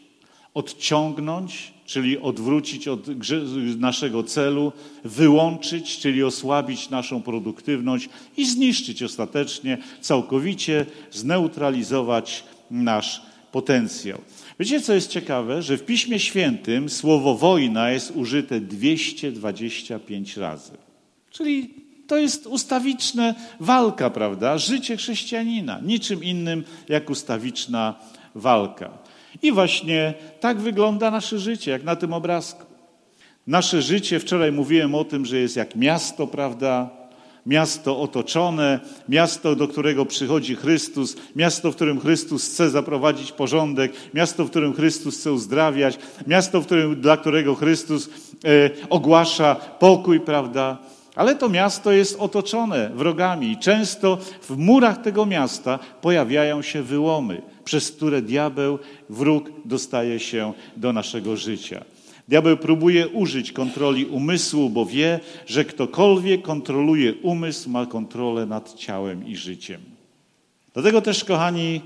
odciągnąć, czyli odwrócić od naszego celu, wyłączyć, czyli osłabić naszą produktywność i zniszczyć ostatecznie, całkowicie zneutralizować nasz potencjał. Wiecie, co jest ciekawe? Że w Piśmie Świętym słowo wojna jest użyte dwieście dwadzieścia pięć razy. Czyli to jest ustawiczna walka, prawda? Życie chrześcijanina. Niczym innym jak ustawiczna walka. I właśnie tak wygląda nasze życie, jak na tym obrazku. Nasze życie, wczoraj mówiłem o tym, że jest jak miasto, prawda? Miasto otoczone, miasto, do którego przychodzi Chrystus, miasto, w którym Chrystus chce zaprowadzić porządek, miasto, w którym Chrystus chce uzdrawiać, miasto, w którym, dla którego Chrystus e, ogłasza pokój, prawda? Ale to miasto jest otoczone wrogami i często w murach tego miasta pojawiają się wyłomy, przez które diabeł, wróg dostaje się do naszego życia. Diabeł próbuje użyć kontroli umysłu, bo wie, że ktokolwiek kontroluje umysł, ma kontrolę nad ciałem i życiem. Dlatego też, kochani,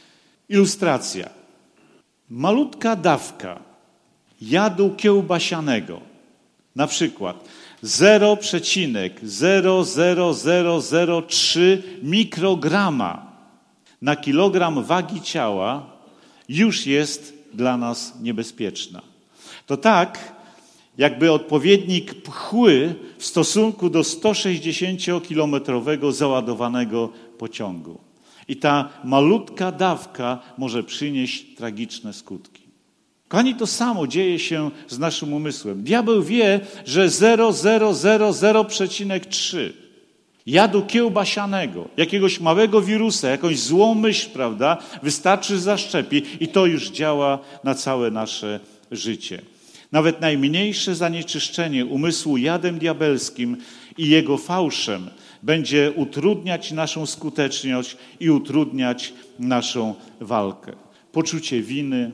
ilustracja. Malutka dawka jadu kiełbasianego, na przykład zero przecinek zero zero zero zero trzy mikrograma na kilogram wagi ciała już jest dla nas niebezpieczna. To tak, jakby odpowiednik pchły w stosunku do sto sześćdziesięciokilometrowego załadowanego pociągu. I ta malutka dawka może przynieść tragiczne skutki. Kochani, to samo dzieje się z naszym umysłem. Diabeł wie, że zero przecinek zero zero przecinek trzy jadu kiełbasianego, jakiegoś małego wirusa, jakąś złą myśl, prawda, wystarczy zaszczepi i to już działa na całe nasze życie. Nawet najmniejsze zanieczyszczenie umysłu jadem diabelskim i jego fałszem będzie utrudniać naszą skuteczność i utrudniać naszą walkę. Poczucie winy,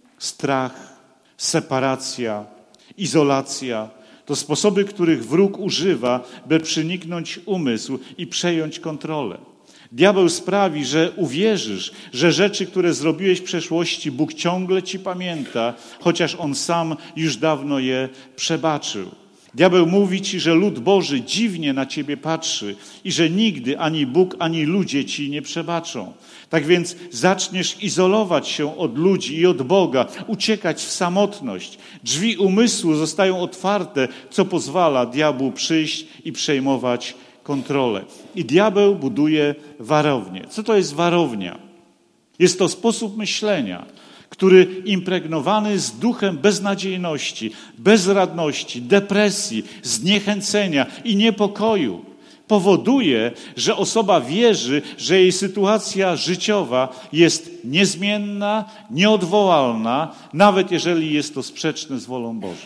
strach, separacja, izolacja to sposoby, których wróg używa, by przeniknąć umysł i przejąć kontrolę. Diabeł sprawi, że uwierzysz, że rzeczy, które zrobiłeś w przeszłości, Bóg ciągle ci pamięta, chociaż On sam już dawno je przebaczył. Diabeł mówi ci, że lud Boży dziwnie na ciebie patrzy i że nigdy ani Bóg, ani ludzie ci nie przebaczą. Tak więc zaczniesz izolować się od ludzi i od Boga, uciekać w samotność. Drzwi umysłu zostają otwarte, co pozwala diabłu przyjść i przejmować kontrolę. I diabeł buduje warownię. Co to jest warownia? Jest to sposób myślenia, który impregnowany z duchem beznadziejności, bezradności, depresji, zniechęcenia i niepokoju powoduje, że osoba wierzy, że jej sytuacja życiowa jest niezmienna, nieodwołalna, nawet jeżeli jest to sprzeczne z wolą Bożą.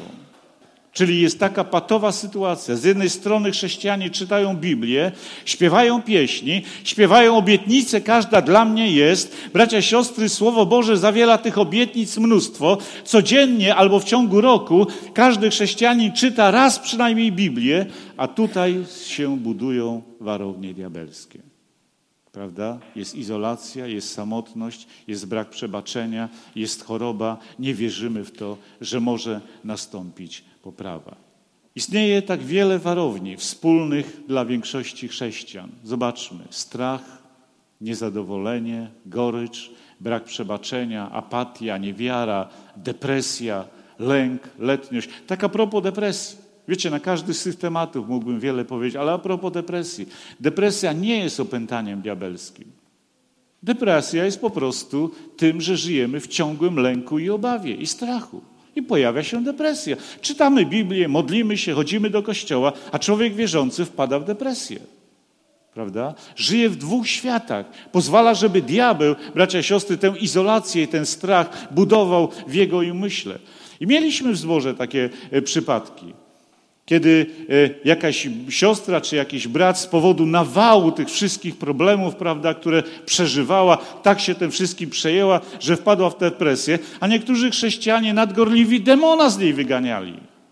Czyli jest taka patowa sytuacja. Z jednej strony chrześcijanie czytają Biblię, śpiewają pieśni, śpiewają obietnice, każda dla mnie jest. Bracia, siostry, Słowo Boże zawiera tych obietnic mnóstwo. Codziennie albo w ciągu roku każdy chrześcijanin czyta raz przynajmniej Biblię, a tutaj się budują warownie diabelskie. Prawda? Jest izolacja, jest samotność, jest brak przebaczenia, jest choroba. Nie wierzymy w to, że może nastąpić poprawa. Istnieje tak wiele warowni wspólnych dla większości chrześcijan. Zobaczmy. Strach, niezadowolenie, gorycz, brak przebaczenia, apatia, niewiara, depresja, lęk, letniość. Tak a propos depresji. Wiecie, na każdy z tych tematów mógłbym wiele powiedzieć, ale a propos depresji. Depresja nie jest opętaniem diabelskim. Depresja jest po prostu tym, że żyjemy w ciągłym lęku i obawie i strachu. I pojawia się depresja. Czytamy Biblię, modlimy się, chodzimy do kościoła, a człowiek wierzący wpada w depresję. Prawda? Żyje w dwóch światach. Pozwala, żeby diabeł, bracia i siostry, tę izolację i ten strach budował w jego umyśle. I mieliśmy w zborze takie przypadki. Kiedy jakaś siostra czy jakiś brat z powodu nawału tych wszystkich problemów, prawda, które przeżywała, tak się tym wszystkim przejęła, że wpadła w depresję, a niektórzy chrześcijanie nadgorliwi demona z niej wyganiali.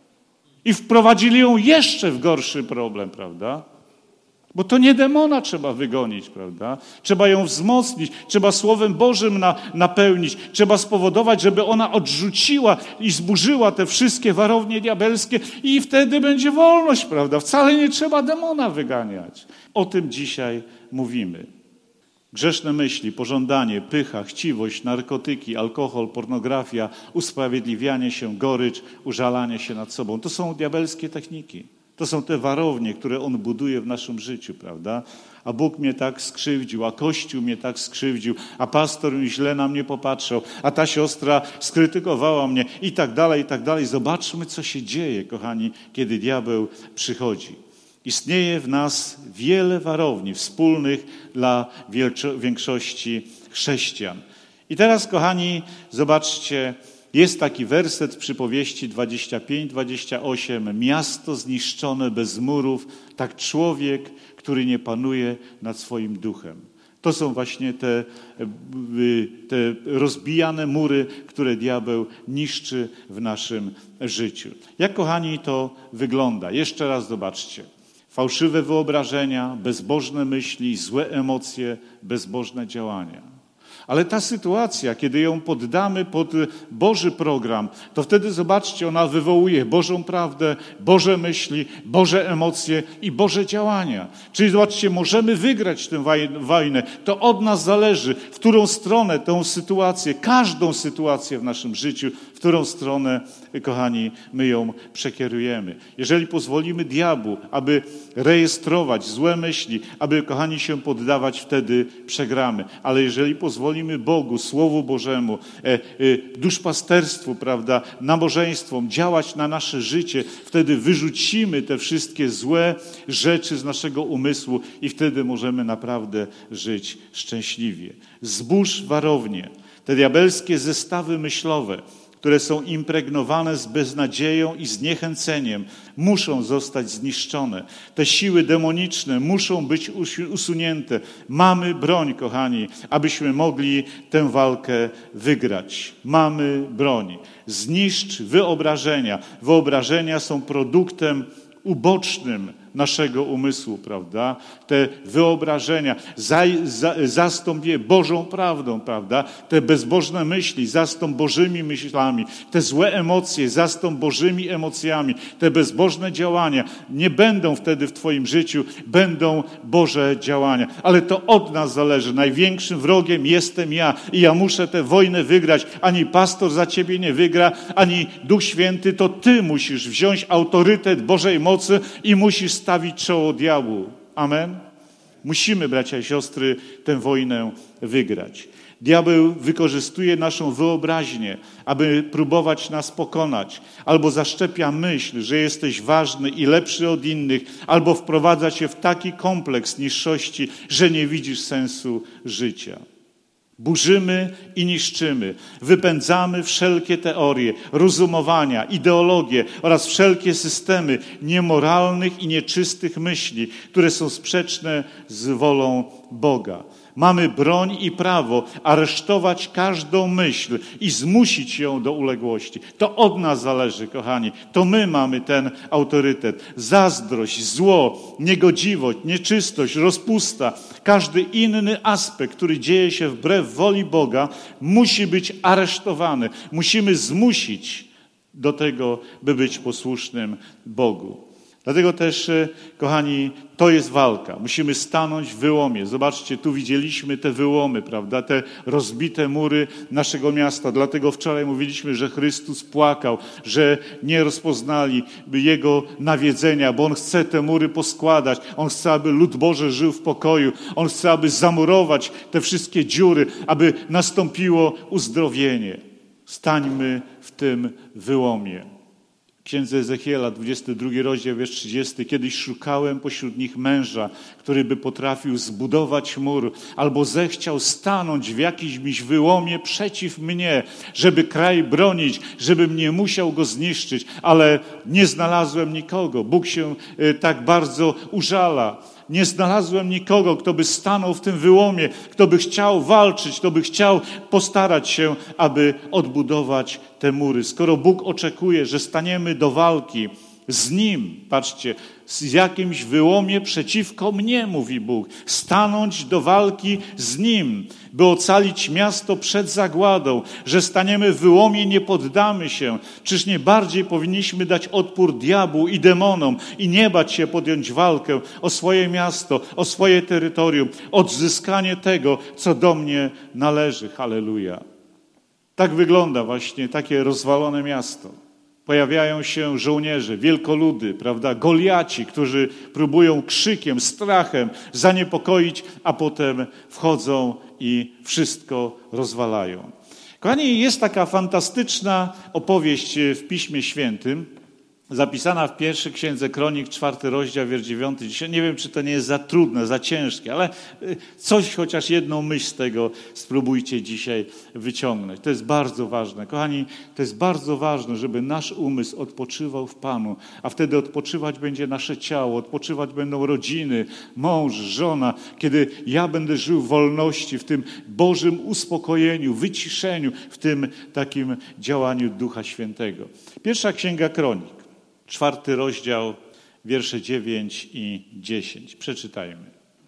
I wprowadzili ją jeszcze w gorszy problem, prawda? Bo to nie demona trzeba wygonić, prawda? Trzeba ją wzmocnić, trzeba Słowem Bożym na, napełnić, trzeba spowodować, żeby ona odrzuciła i zburzyła te wszystkie warownie diabelskie i wtedy będzie wolność, prawda? Wcale nie trzeba demona wyganiać. O tym dzisiaj mówimy. Grzeszne myśli, pożądanie, pycha, chciwość, narkotyki, alkohol, pornografia, usprawiedliwianie się, gorycz, użalanie się nad sobą. To są diabelskie techniki. To są te warownie, które On buduje w naszym życiu, prawda? A Bóg mnie tak skrzywdził, a Kościół mnie tak skrzywdził, a pastor źle na mnie popatrzał, a ta siostra skrytykowała mnie i tak dalej, i tak dalej. Zobaczmy, co się dzieje, kochani, kiedy diabeł przychodzi. Istnieje w nas wiele warowni wspólnych dla większości chrześcijan. I teraz, kochani, zobaczcie, jest taki werset w Przypowieści dwadzieścia pięć dwadzieścia osiem. Miasto zniszczone bez murów, tak człowiek, który nie panuje nad swoim duchem. To są właśnie te, te rozbijane mury, które diabeł niszczy w naszym życiu. Jak, kochani, to wygląda? Jeszcze raz zobaczcie. Fałszywe wyobrażenia, bezbożne myśli, złe emocje, bezbożne działania. Ale ta sytuacja, kiedy ją poddamy pod Boży program, to wtedy, zobaczcie, ona wywołuje Bożą prawdę, Boże myśli, Boże emocje i Boże działania. Czyli zobaczcie, możemy wygrać tę wojnę. To od nas zależy, w którą stronę tę sytuację, każdą sytuację w naszym życiu, w którą stronę, kochani, my ją przekierujemy. Jeżeli pozwolimy diabłu, aby rejestrować złe myśli, aby, kochani, się poddawać, wtedy przegramy. Ale jeżeli pozwolimy Bogu, Słowu Bożemu, e, e, duszpasterstwu, prawda, nabożeństwom działać na nasze życie, wtedy wyrzucimy te wszystkie złe rzeczy z naszego umysłu i wtedy możemy naprawdę żyć szczęśliwie. Zbóż warownie. Te diabelskie zestawy myślowe, które są impregnowane z beznadzieją i zniechęceniem, muszą zostać zniszczone. Te siły demoniczne muszą być usunięte. Mamy broń, kochani, abyśmy mogli tę walkę wygrać. Mamy broń. Zniszcz wyobrażenia. Wyobrażenia są produktem ubocznym naszego umysłu, prawda? Te wyobrażenia, za, za, zastąp je Bożą prawdą, prawda? Te bezbożne myśli, zastąp Bożymi myślami, te złe emocje, zastąp Bożymi emocjami, te bezbożne działania nie będą wtedy w twoim życiu, będą Boże działania. Ale to od nas zależy. Największym wrogiem jestem ja i ja muszę tę wojnę wygrać. Ani pastor za ciebie nie wygra, ani Duch Święty, to ty musisz wziąć autorytet Bożej mocy i musisz stawić czoło diabłu. Amen? Musimy, bracia i siostry, tę wojnę wygrać. Diabeł wykorzystuje naszą wyobraźnię, aby próbować nas pokonać. Albo zaszczepia myśl, że jesteś ważny i lepszy od innych, albo wprowadza cię w taki kompleks niższości, że nie widzisz sensu życia. Burzymy i niszczymy, wypędzamy wszelkie teorie, rozumowania, ideologie oraz wszelkie systemy niemoralnych i nieczystych myśli, które są sprzeczne z wolą Boga. Mamy broń i prawo aresztować każdą myśl i zmusić ją do uległości. To od nas zależy, kochani. To my mamy ten autorytet. Zazdrość, zło, niegodziwość, nieczystość, rozpusta, każdy inny aspekt, który dzieje się wbrew woli Boga, musi być aresztowany. Musimy zmusić do tego, by być posłusznym Bogu. Dlatego też, kochani, to jest walka. Musimy stanąć w wyłomie. Zobaczcie, tu widzieliśmy te wyłomy, prawda? Te rozbite mury naszego miasta. Dlatego wczoraj mówiliśmy, że Chrystus płakał, że nie rozpoznali Jego nawiedzenia, bo On chce te mury poskładać. On chce, aby lud Boży żył w pokoju. On chce, aby zamurować te wszystkie dziury, aby nastąpiło uzdrowienie. Stańmy w tym wyłomie. W księdze Ezechiela, dwudziesty drugi rozdział, wiersz trzydziesty. Kiedyś szukałem pośród nich męża, który by potrafił zbudować mur, albo zechciał stanąć w jakimś wyłomie przeciw mnie, żeby kraj bronić, żebym nie musiał go zniszczyć, ale nie znalazłem nikogo. Bóg się tak bardzo użala. Nie znalazłem nikogo, kto by stanął w tym wyłomie, kto by chciał walczyć, kto by chciał postarać się, aby odbudować te mury. Skoro Bóg oczekuje, że staniemy do walki z Nim, patrzcie, z jakimś wyłomie przeciwko mnie, mówi Bóg, stanąć do walki z Nim, by ocalić miasto przed zagładą, że staniemy w wyłomie, nie poddamy się. Czyż nie bardziej powinniśmy dać odpór diabłu i demonom i nie bać się podjąć walkę o swoje miasto, o swoje terytorium, odzyskanie tego, co do mnie należy. Halleluja. Tak wygląda właśnie takie rozwalone miasto. Pojawiają się żołnierze, wielkoludy, prawda, Goliaci, którzy próbują krzykiem, strachem zaniepokoić, a potem wchodzą i wszystko rozwalają. Kochani, jest taka fantastyczna opowieść w Piśmie Świętym, zapisana w pierwszej księdze Kronik, czwarty rozdział, wiersz dziewiąty. Dzisiaj nie wiem, czy to nie jest za trudne, za ciężkie, ale coś, chociaż jedną myśl z tego spróbujcie dzisiaj wyciągnąć. To jest bardzo ważne. Kochani, to jest bardzo ważne, żeby nasz umysł odpoczywał w Panu, a wtedy odpoczywać będzie nasze ciało, odpoczywać będą rodziny, mąż, żona, kiedy ja będę żył w wolności, w tym Bożym uspokojeniu, wyciszeniu, w tym takim działaniu Ducha Świętego. Pierwsza księga Kronik. Czwarty rozdział, wiersze dziewięć i dziesięć. Przeczytajmy.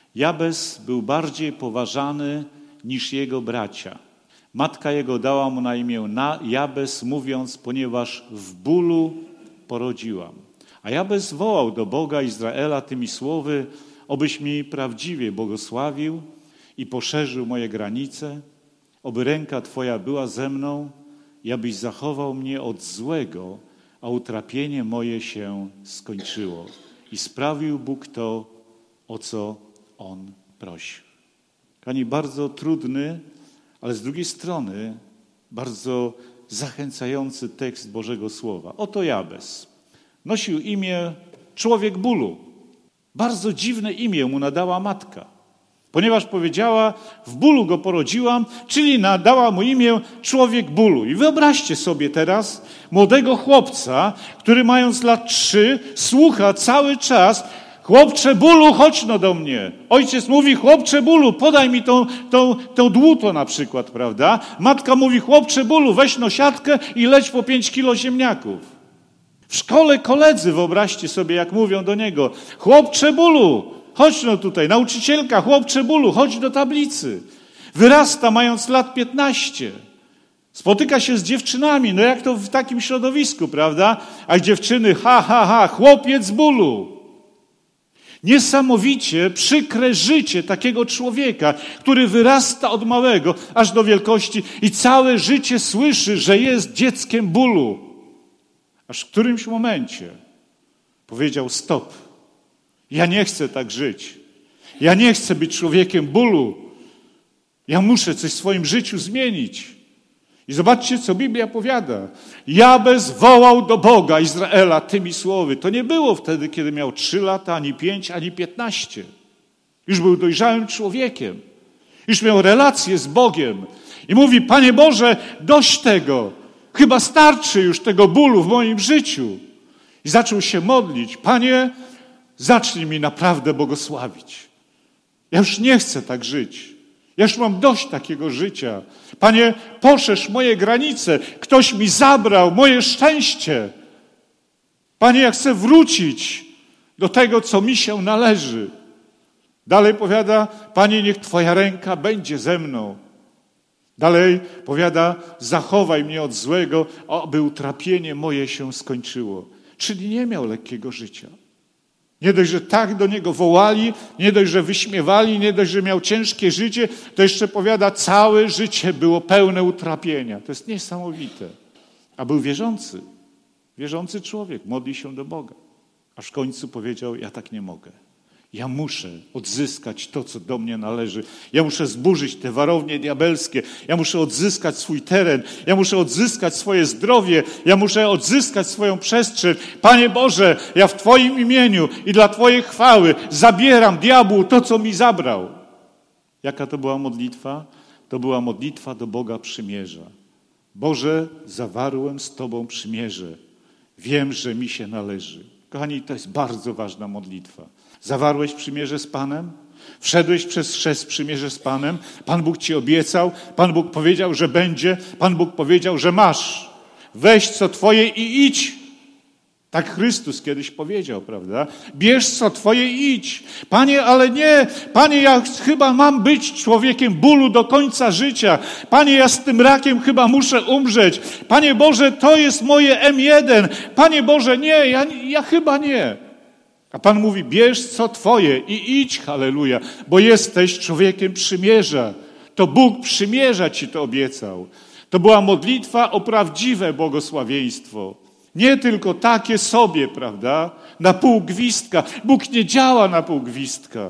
Jabez był bardziej poważany niż jego bracia. Matka jego dała mu na imię Jabez, mówiąc, ponieważ w bólu porodziłam. A Jabez wołał do Boga Izraela tymi słowy, obyś mi prawdziwie błogosławił i poszerzył moje granice, oby ręka Twoja była ze mną i abyś zachował mnie od złego, a utrapienie moje się skończyło. I sprawił Bóg to, o co On prosi. Kochani, bardzo trudny, ale z drugiej strony bardzo zachęcający tekst Bożego Słowa. Oto Jabez. Nosił imię człowiek bólu. Bardzo dziwne imię mu nadała matka, ponieważ powiedziała, w bólu go porodziłam, czyli nadała mu imię człowiek bólu. I wyobraźcie sobie teraz młodego chłopca, który mając lat trzy słucha cały czas: chłopcze bólu, chodź no do mnie. Ojciec mówi: chłopcze bólu, podaj mi tą, tą, tą dłuto na przykład, prawda? Matka mówi: chłopcze bólu, weź no siatkę i leć po pięć kilo ziemniaków. W szkole koledzy, wyobraźcie sobie, jak mówią do niego: chłopcze bólu, chodź no tutaj. Nauczycielka: chłopcze bólu, chodź do tablicy. Wyrasta mając lat piętnaście. Spotyka się z dziewczynami, no jak to w takim środowisku, prawda? A dziewczyny: ha, ha, ha, chłopiec bólu. Niesamowicie przykre życie takiego człowieka, który wyrasta od małego aż do wielkości i całe życie słyszy, że jest dzieckiem bólu. Aż w którymś momencie powiedział: stop, ja nie chcę tak żyć. Ja nie chcę być człowiekiem bólu. Ja muszę coś w swoim życiu zmienić. I zobaczcie, co Biblia powiada. Jabez wołał do Boga Izraela tymi słowy. To nie było wtedy, kiedy miał trzy lata, ani pięć, ani piętnaście. Już był dojrzałym człowiekiem. Już miał relację z Bogiem. I mówi: Panie Boże, dość tego. Chyba starczy już tego bólu w moim życiu. I zaczął się modlić: Panie, zacznij mi naprawdę błogosławić. Ja już nie chcę tak żyć. Ja już mam dość takiego życia. Panie, poszerz moje granice. Ktoś mi zabrał moje szczęście. Panie, ja chcę wrócić do tego, co mi się należy. Dalej powiada: Panie, niech Twoja ręka będzie ze mną. Dalej powiada: zachowaj mnie od złego, aby utrapienie moje się skończyło. Czyli nie miał lekkiego życia. Nie dość, że tak do niego wołali, nie dość, że wyśmiewali, nie dość, że miał ciężkie życie, to jeszcze powiada: całe życie było pełne utrapienia. To jest niesamowite. A był wierzący. Wierzący człowiek, modli się do Boga. Aż w końcu powiedział: ja tak nie mogę. Ja muszę odzyskać to, co do mnie należy. Ja muszę zburzyć te warownie diabelskie. Ja muszę odzyskać swój teren. Ja muszę odzyskać swoje zdrowie. Ja muszę odzyskać swoją przestrzeń. Panie Boże, ja w Twoim imieniu i dla Twojej chwały zabieram diabłu to, co mi zabrał. Jaka to była modlitwa? To była modlitwa do Boga przymierza. Boże, zawarłem z Tobą przymierze. Wiem, że mi się należy. Kochani, to jest bardzo ważna modlitwa. Zawarłeś przymierze z Panem? Wszedłeś przez chrzest przymierze z Panem? Pan Bóg ci obiecał? Pan Bóg powiedział, że będzie? Pan Bóg powiedział, że masz. Weź co Twoje i idź. Tak Chrystus kiedyś powiedział, prawda? Bierz co Twoje i idź. Panie, ale nie. Panie, ja chyba mam być człowiekiem bólu do końca życia. Panie, ja z tym rakiem chyba muszę umrzeć. Panie Boże, to jest moje M jeden. Panie Boże, nie, ja, ja chyba nie. A Pan mówi: bierz co Twoje i idź, halleluja, bo jesteś człowiekiem przymierza. To Bóg przymierza Ci to obiecał. To była modlitwa o prawdziwe błogosławieństwo. Nie tylko takie sobie, prawda, na pół gwizdka. Bóg nie działa na pół gwizdka.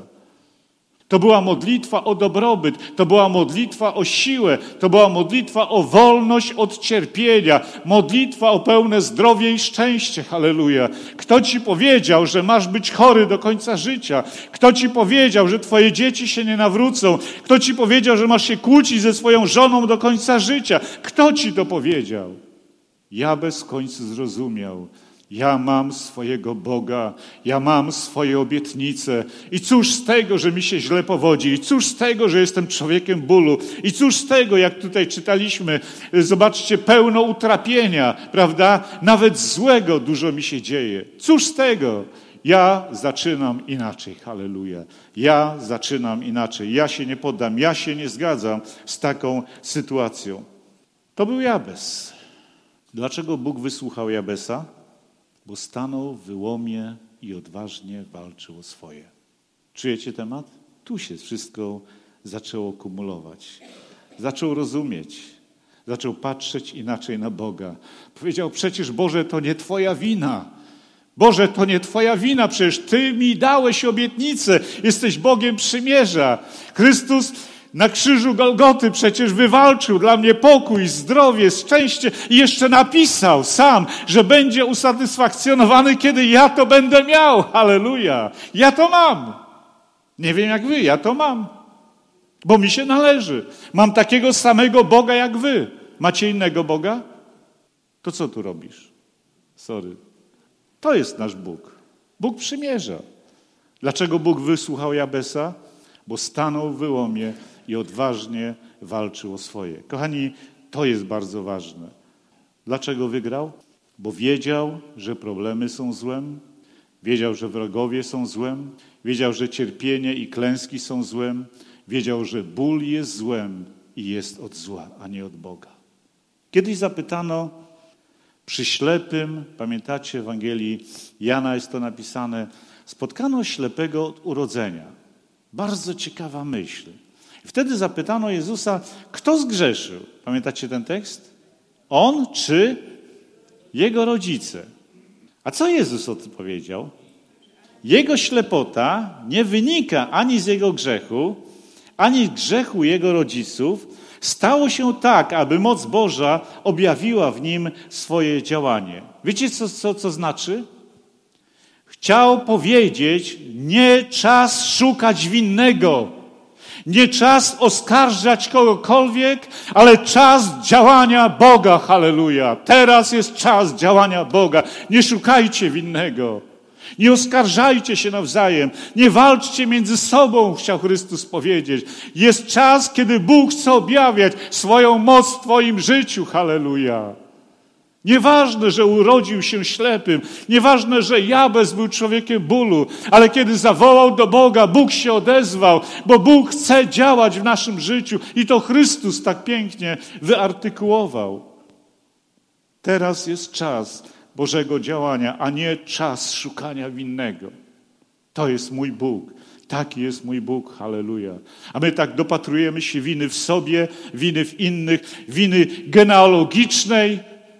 To była modlitwa o dobrobyt, to była modlitwa o siłę, to była modlitwa o wolność od cierpienia, modlitwa o pełne zdrowie i szczęście, halleluja. Kto ci powiedział, że masz być chory do końca życia? Kto ci powiedział, że twoje dzieci się nie nawrócą? Kto ci powiedział, że masz się kłócić ze swoją żoną do końca życia? Kto ci to powiedział? Jabez w końcu zrozumiał. Ja mam swojego Boga, ja mam swoje obietnice. I cóż z tego, że mi się źle powodzi? I cóż z tego, że jestem człowiekiem bólu? I cóż z tego, jak tutaj czytaliśmy, zobaczcie, pełno utrapienia, prawda? Nawet złego dużo mi się dzieje. Cóż z tego? Ja zaczynam inaczej, halleluja. Ja zaczynam inaczej. Ja się nie poddam, ja się nie zgadzam z taką sytuacją. To był Jabez. Dlaczego Bóg wysłuchał Jabesa? Bo stanął w wyłomie i odważnie walczył o swoje. Czujecie temat? Tu się wszystko zaczęło kumulować. Zaczął rozumieć. Zaczął patrzeć inaczej na Boga. Powiedział, przecież Boże, to nie Twoja wina. Boże, to nie Twoja wina, przecież Ty mi dałeś obietnicę. Jesteś Bogiem przymierza. Chrystus na krzyżu Golgoty przecież wywalczył dla mnie pokój, zdrowie, szczęście i jeszcze napisał sam, że będzie usatysfakcjonowany, kiedy ja to będę miał. Halleluja. Ja to mam. Nie wiem jak wy, ja to mam. Bo mi się należy. Mam takiego samego Boga jak wy. Macie innego Boga? To co tu robisz? Sorry. To jest nasz Bóg. Bóg przymierza. Dlaczego Bóg wysłuchał Jabesa? Bo stanął w wyłomie i odważnie walczył o swoje. Kochani, to jest bardzo ważne. Dlaczego wygrał? Bo wiedział, że problemy są złem, wiedział, że wrogowie są złem, wiedział, że cierpienie i klęski są złem, wiedział, że ból jest złem i jest od zła, a nie od Boga. Kiedyś zapytano przy ślepym, pamiętacie w Ewangelii Jana jest to napisane, spotkano ślepego od urodzenia. Bardzo ciekawa myśl. Wtedy zapytano Jezusa, kto zgrzeszył? Pamiętacie ten tekst? On czy jego rodzice? A co Jezus odpowiedział? Jego ślepota nie wynika ani z jego grzechu, ani z grzechu jego rodziców. Stało się tak, aby moc Boża objawiła w nim swoje działanie. Wiecie, co, co, co znaczy? Chciał powiedzieć, nie czas szukać winnego, nie czas oskarżać kogokolwiek, ale czas działania Boga, halleluja. Teraz jest czas działania Boga. Nie szukajcie winnego, nie oskarżajcie się nawzajem, nie walczcie między sobą, chciał Chrystus powiedzieć. Jest czas, kiedy Bóg chce objawiać swoją moc w twoim życiu, halleluja. Nieważne, że urodził się ślepym, nieważne, że Jabez był człowiekiem bólu, ale kiedy zawołał do Boga, Bóg się odezwał, bo Bóg chce działać w naszym życiu i to Chrystus tak pięknie wyartykułował. Teraz jest czas Bożego działania, a nie czas szukania winnego. To jest mój Bóg. Taki jest mój Bóg, halleluja. A my tak dopatrujemy się winy w sobie, winy w innych, winy genealogicznej.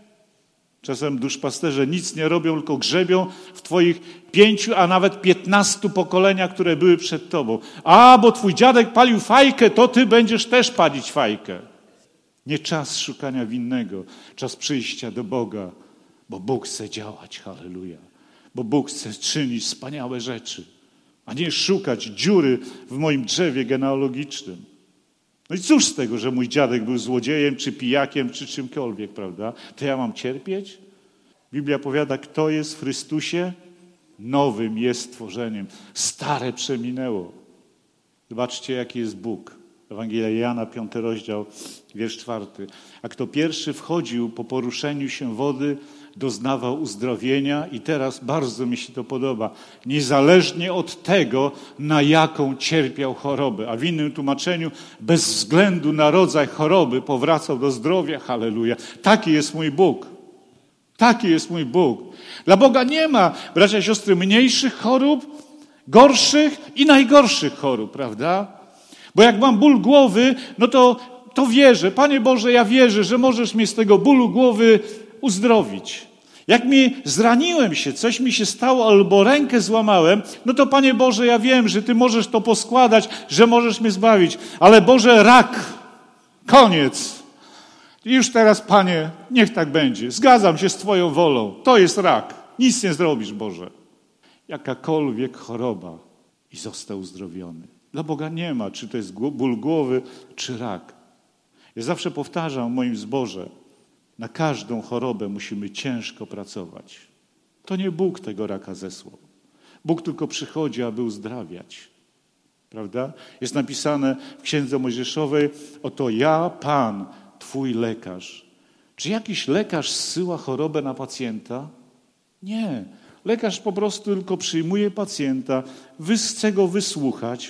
Czasem duszpasterze nic nie robią, tylko grzebią w twoich pięciu, a nawet piętnastu pokoleniach, które były przed tobą. A, bo twój dziadek palił fajkę, to ty będziesz też palić fajkę. Nie czas szukania winnego, czas przyjścia do Boga, bo Bóg chce działać, halleluja. Bo Bóg chce czynić wspaniałe rzeczy, a nie szukać dziury w moim drzewie genealogicznym. No i cóż z tego, że mój dziadek był złodziejem, czy pijakiem, czy czymkolwiek, prawda? To ja mam cierpieć? Biblia powiada, kto jest w Chrystusie? Nowym jest stworzeniem. Stare przeminęło. Zobaczcie, jaki jest Bóg. Ewangelia Jana, piąty rozdział, wiersz czwarty. A kto pierwszy wchodził po poruszeniu się wody, doznawał uzdrowienia i teraz bardzo mi się to podoba. Niezależnie od tego, na jaką cierpiał chorobę. A w innym tłumaczeniu, bez względu na rodzaj choroby, powracał do zdrowia. Halleluja. Taki jest mój Bóg. Taki jest mój Bóg. Dla Boga nie ma, bracia i siostry, mniejszych chorób, gorszych i najgorszych chorób, prawda? Bo jak mam ból głowy, no to, to wierzę. Panie Boże, ja wierzę, że możesz mnie z tego bólu głowy uzdrowić. Jak mi zraniłem się, coś mi się stało albo rękę złamałem, no to Panie Boże, ja wiem, że Ty możesz to poskładać, że możesz mnie zbawić. Ale Boże, rak, koniec. I już teraz, Panie, niech tak będzie. Zgadzam się z Twoją wolą. To jest rak. Nic nie zrobisz, Boże. Jakakolwiek choroba i został uzdrowiony. Dla Boga nie ma, czy to jest ból głowy, czy rak. Ja zawsze powtarzam w moim zborze, na każdą chorobę musimy ciężko pracować. To nie Bóg tego raka zesłał. Bóg tylko przychodzi, aby uzdrawiać. Prawda? Jest napisane w Księdze Mojżeszowej, oto ja, Pan, Twój lekarz. Czy jakiś lekarz zsyła chorobę na pacjenta? Nie. Lekarz po prostu tylko przyjmuje pacjenta, chce go wysłuchać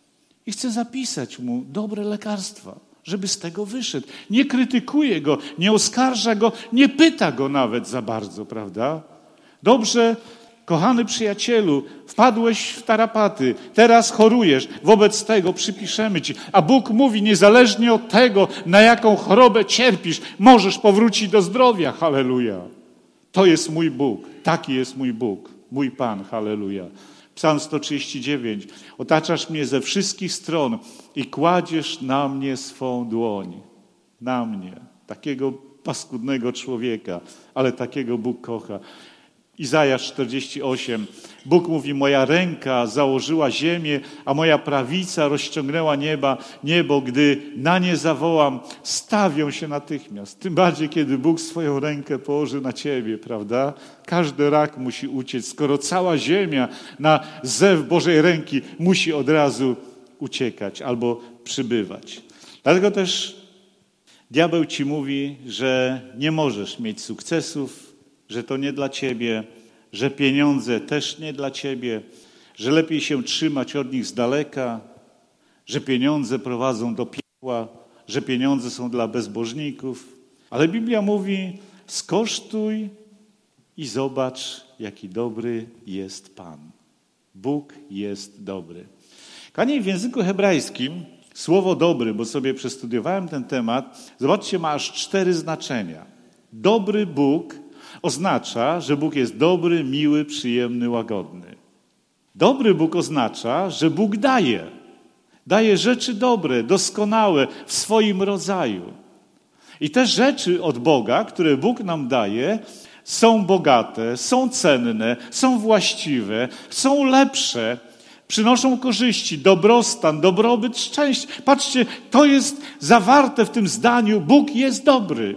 i chce zapisać mu dobre lekarstwa, żeby z tego wyszedł. Nie krytykuje go, nie oskarża go, nie pyta go nawet za bardzo, prawda? Dobrze, Kochany przyjacielu, wpadłeś w tarapaty, teraz chorujesz, wobec tego przypiszemy ci. A Bóg mówi, niezależnie od tego, na jaką chorobę cierpisz, możesz powrócić do zdrowia. Halleluja. To jest mój Bóg, taki jest mój Bóg, mój Pan. Halleluja. Psalm sto trzydzieści dziewięć. Otaczasz mnie ze wszystkich stron i kładziesz na mnie swą dłoń. Na mnie, takiego paskudnego człowieka, ale takiego Bóg kocha. Izajasz czterdzieści osiem. Bóg mówi, moja ręka założyła ziemię, a moja prawica rozciągnęła nieba, niebo. Gdy na nie zawołam, stawią się natychmiast. Tym bardziej, kiedy Bóg swoją rękę położy na ciebie, prawda? Każdy rak musi uciec, skoro cała ziemia na zew Bożej ręki musi od razu uciekać albo przybywać. Dlatego też diabeł ci mówi, że nie możesz mieć sukcesów, że to nie dla ciebie, że pieniądze też nie dla ciebie, że lepiej się trzymać od nich z daleka, że pieniądze prowadzą do piekła, że pieniądze są dla bezbożników. Ale Biblia mówi, skosztuj i zobacz, jaki dobry jest Pan. Bóg jest dobry. Kochani, w języku hebrajskim słowo dobry, bo sobie przestudiowałem ten temat, zobaczcie, ma aż cztery znaczenia. Dobry Bóg oznacza, że Bóg jest dobry, miły, przyjemny, łagodny. Dobry Bóg oznacza, że Bóg daje. Daje rzeczy dobre, doskonałe w swoim rodzaju. I te rzeczy od Boga, które Bóg nam daje, są bogate, są cenne, są właściwe, są lepsze, przynoszą korzyści, dobrostan, dobrobyt, szczęście. Patrzcie, to jest zawarte w tym zdaniu, Bóg jest dobry.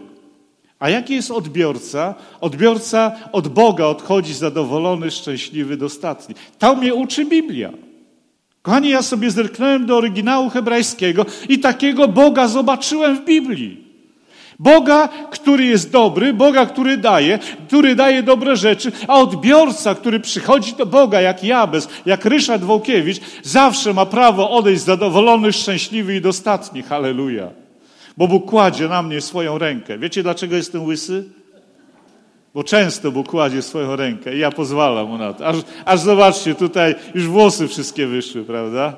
A jaki jest odbiorca? Odbiorca od Boga odchodzi zadowolony, szczęśliwy, dostatni. To mnie uczy Biblia. Kochani, ja sobie zerknąłem do oryginału hebrajskiego i takiego Boga zobaczyłem w Biblii. Boga, który jest dobry, Boga, który daje, który daje dobre rzeczy, a odbiorca, który przychodzi do Boga, jak Jabez, jak Ryszard Wołkiewicz, zawsze ma prawo odejść zadowolony, szczęśliwy i dostatni. Halleluja. Bo Bóg kładzie na mnie swoją rękę. Wiecie, dlaczego jestem łysy? Bo często Bóg kładzie swoją rękę i ja pozwalam mu na to. Aż, aż zobaczcie, tutaj już włosy wszystkie wyszły, prawda?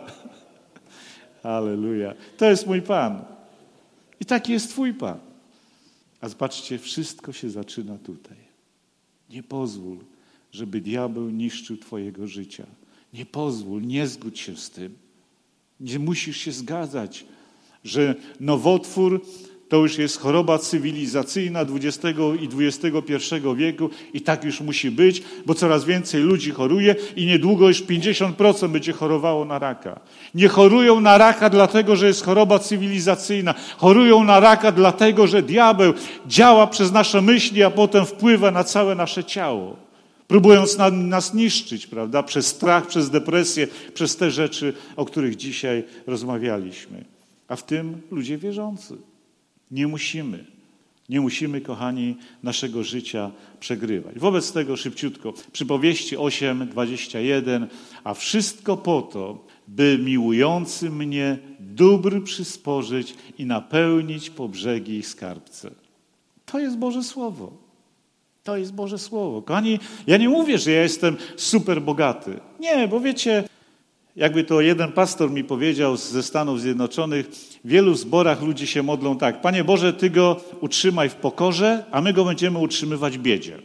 Halleluja. To jest mój Pan. I taki jest twój Pan. A zobaczcie, wszystko się zaczyna tutaj. Nie pozwól, żeby diabeł niszczył twojego życia. Nie pozwól, nie zgódź się z tym. Nie musisz się zgadzać, że nowotwór to już jest choroba cywilizacyjna dwudziestego i dwudziestego pierwszego wieku i tak już musi być, bo coraz więcej ludzi choruje i niedługo już pięćdziesiąt procent będzie chorowało na raka. Nie chorują na raka dlatego, że jest choroba cywilizacyjna. Chorują na raka dlatego, że diabeł działa przez nasze myśli, a potem wpływa na całe nasze ciało. Próbując na, nas niszczyć, prawda? Przez strach, przez depresję, przez te rzeczy, o których dzisiaj rozmawialiśmy. A w tym ludzie wierzący. Nie musimy, nie musimy, kochani, naszego życia przegrywać. Wobec tego szybciutko, Przypowieści osiem, dwadzieścia jeden, a wszystko po to, by miłujący mnie dóbr przysporzyć i napełnić po brzegi ich skarbce. To jest Boże Słowo. To jest Boże Słowo. Kochani, ja nie mówię, że ja jestem super bogaty. Nie, bo wiecie, jakby to jeden pastor mi powiedział ze Stanów Zjednoczonych, w wielu zborach ludzie się modlą tak: Panie Boże, Ty go utrzymaj w pokorze, a my go będziemy utrzymywać w biedzie.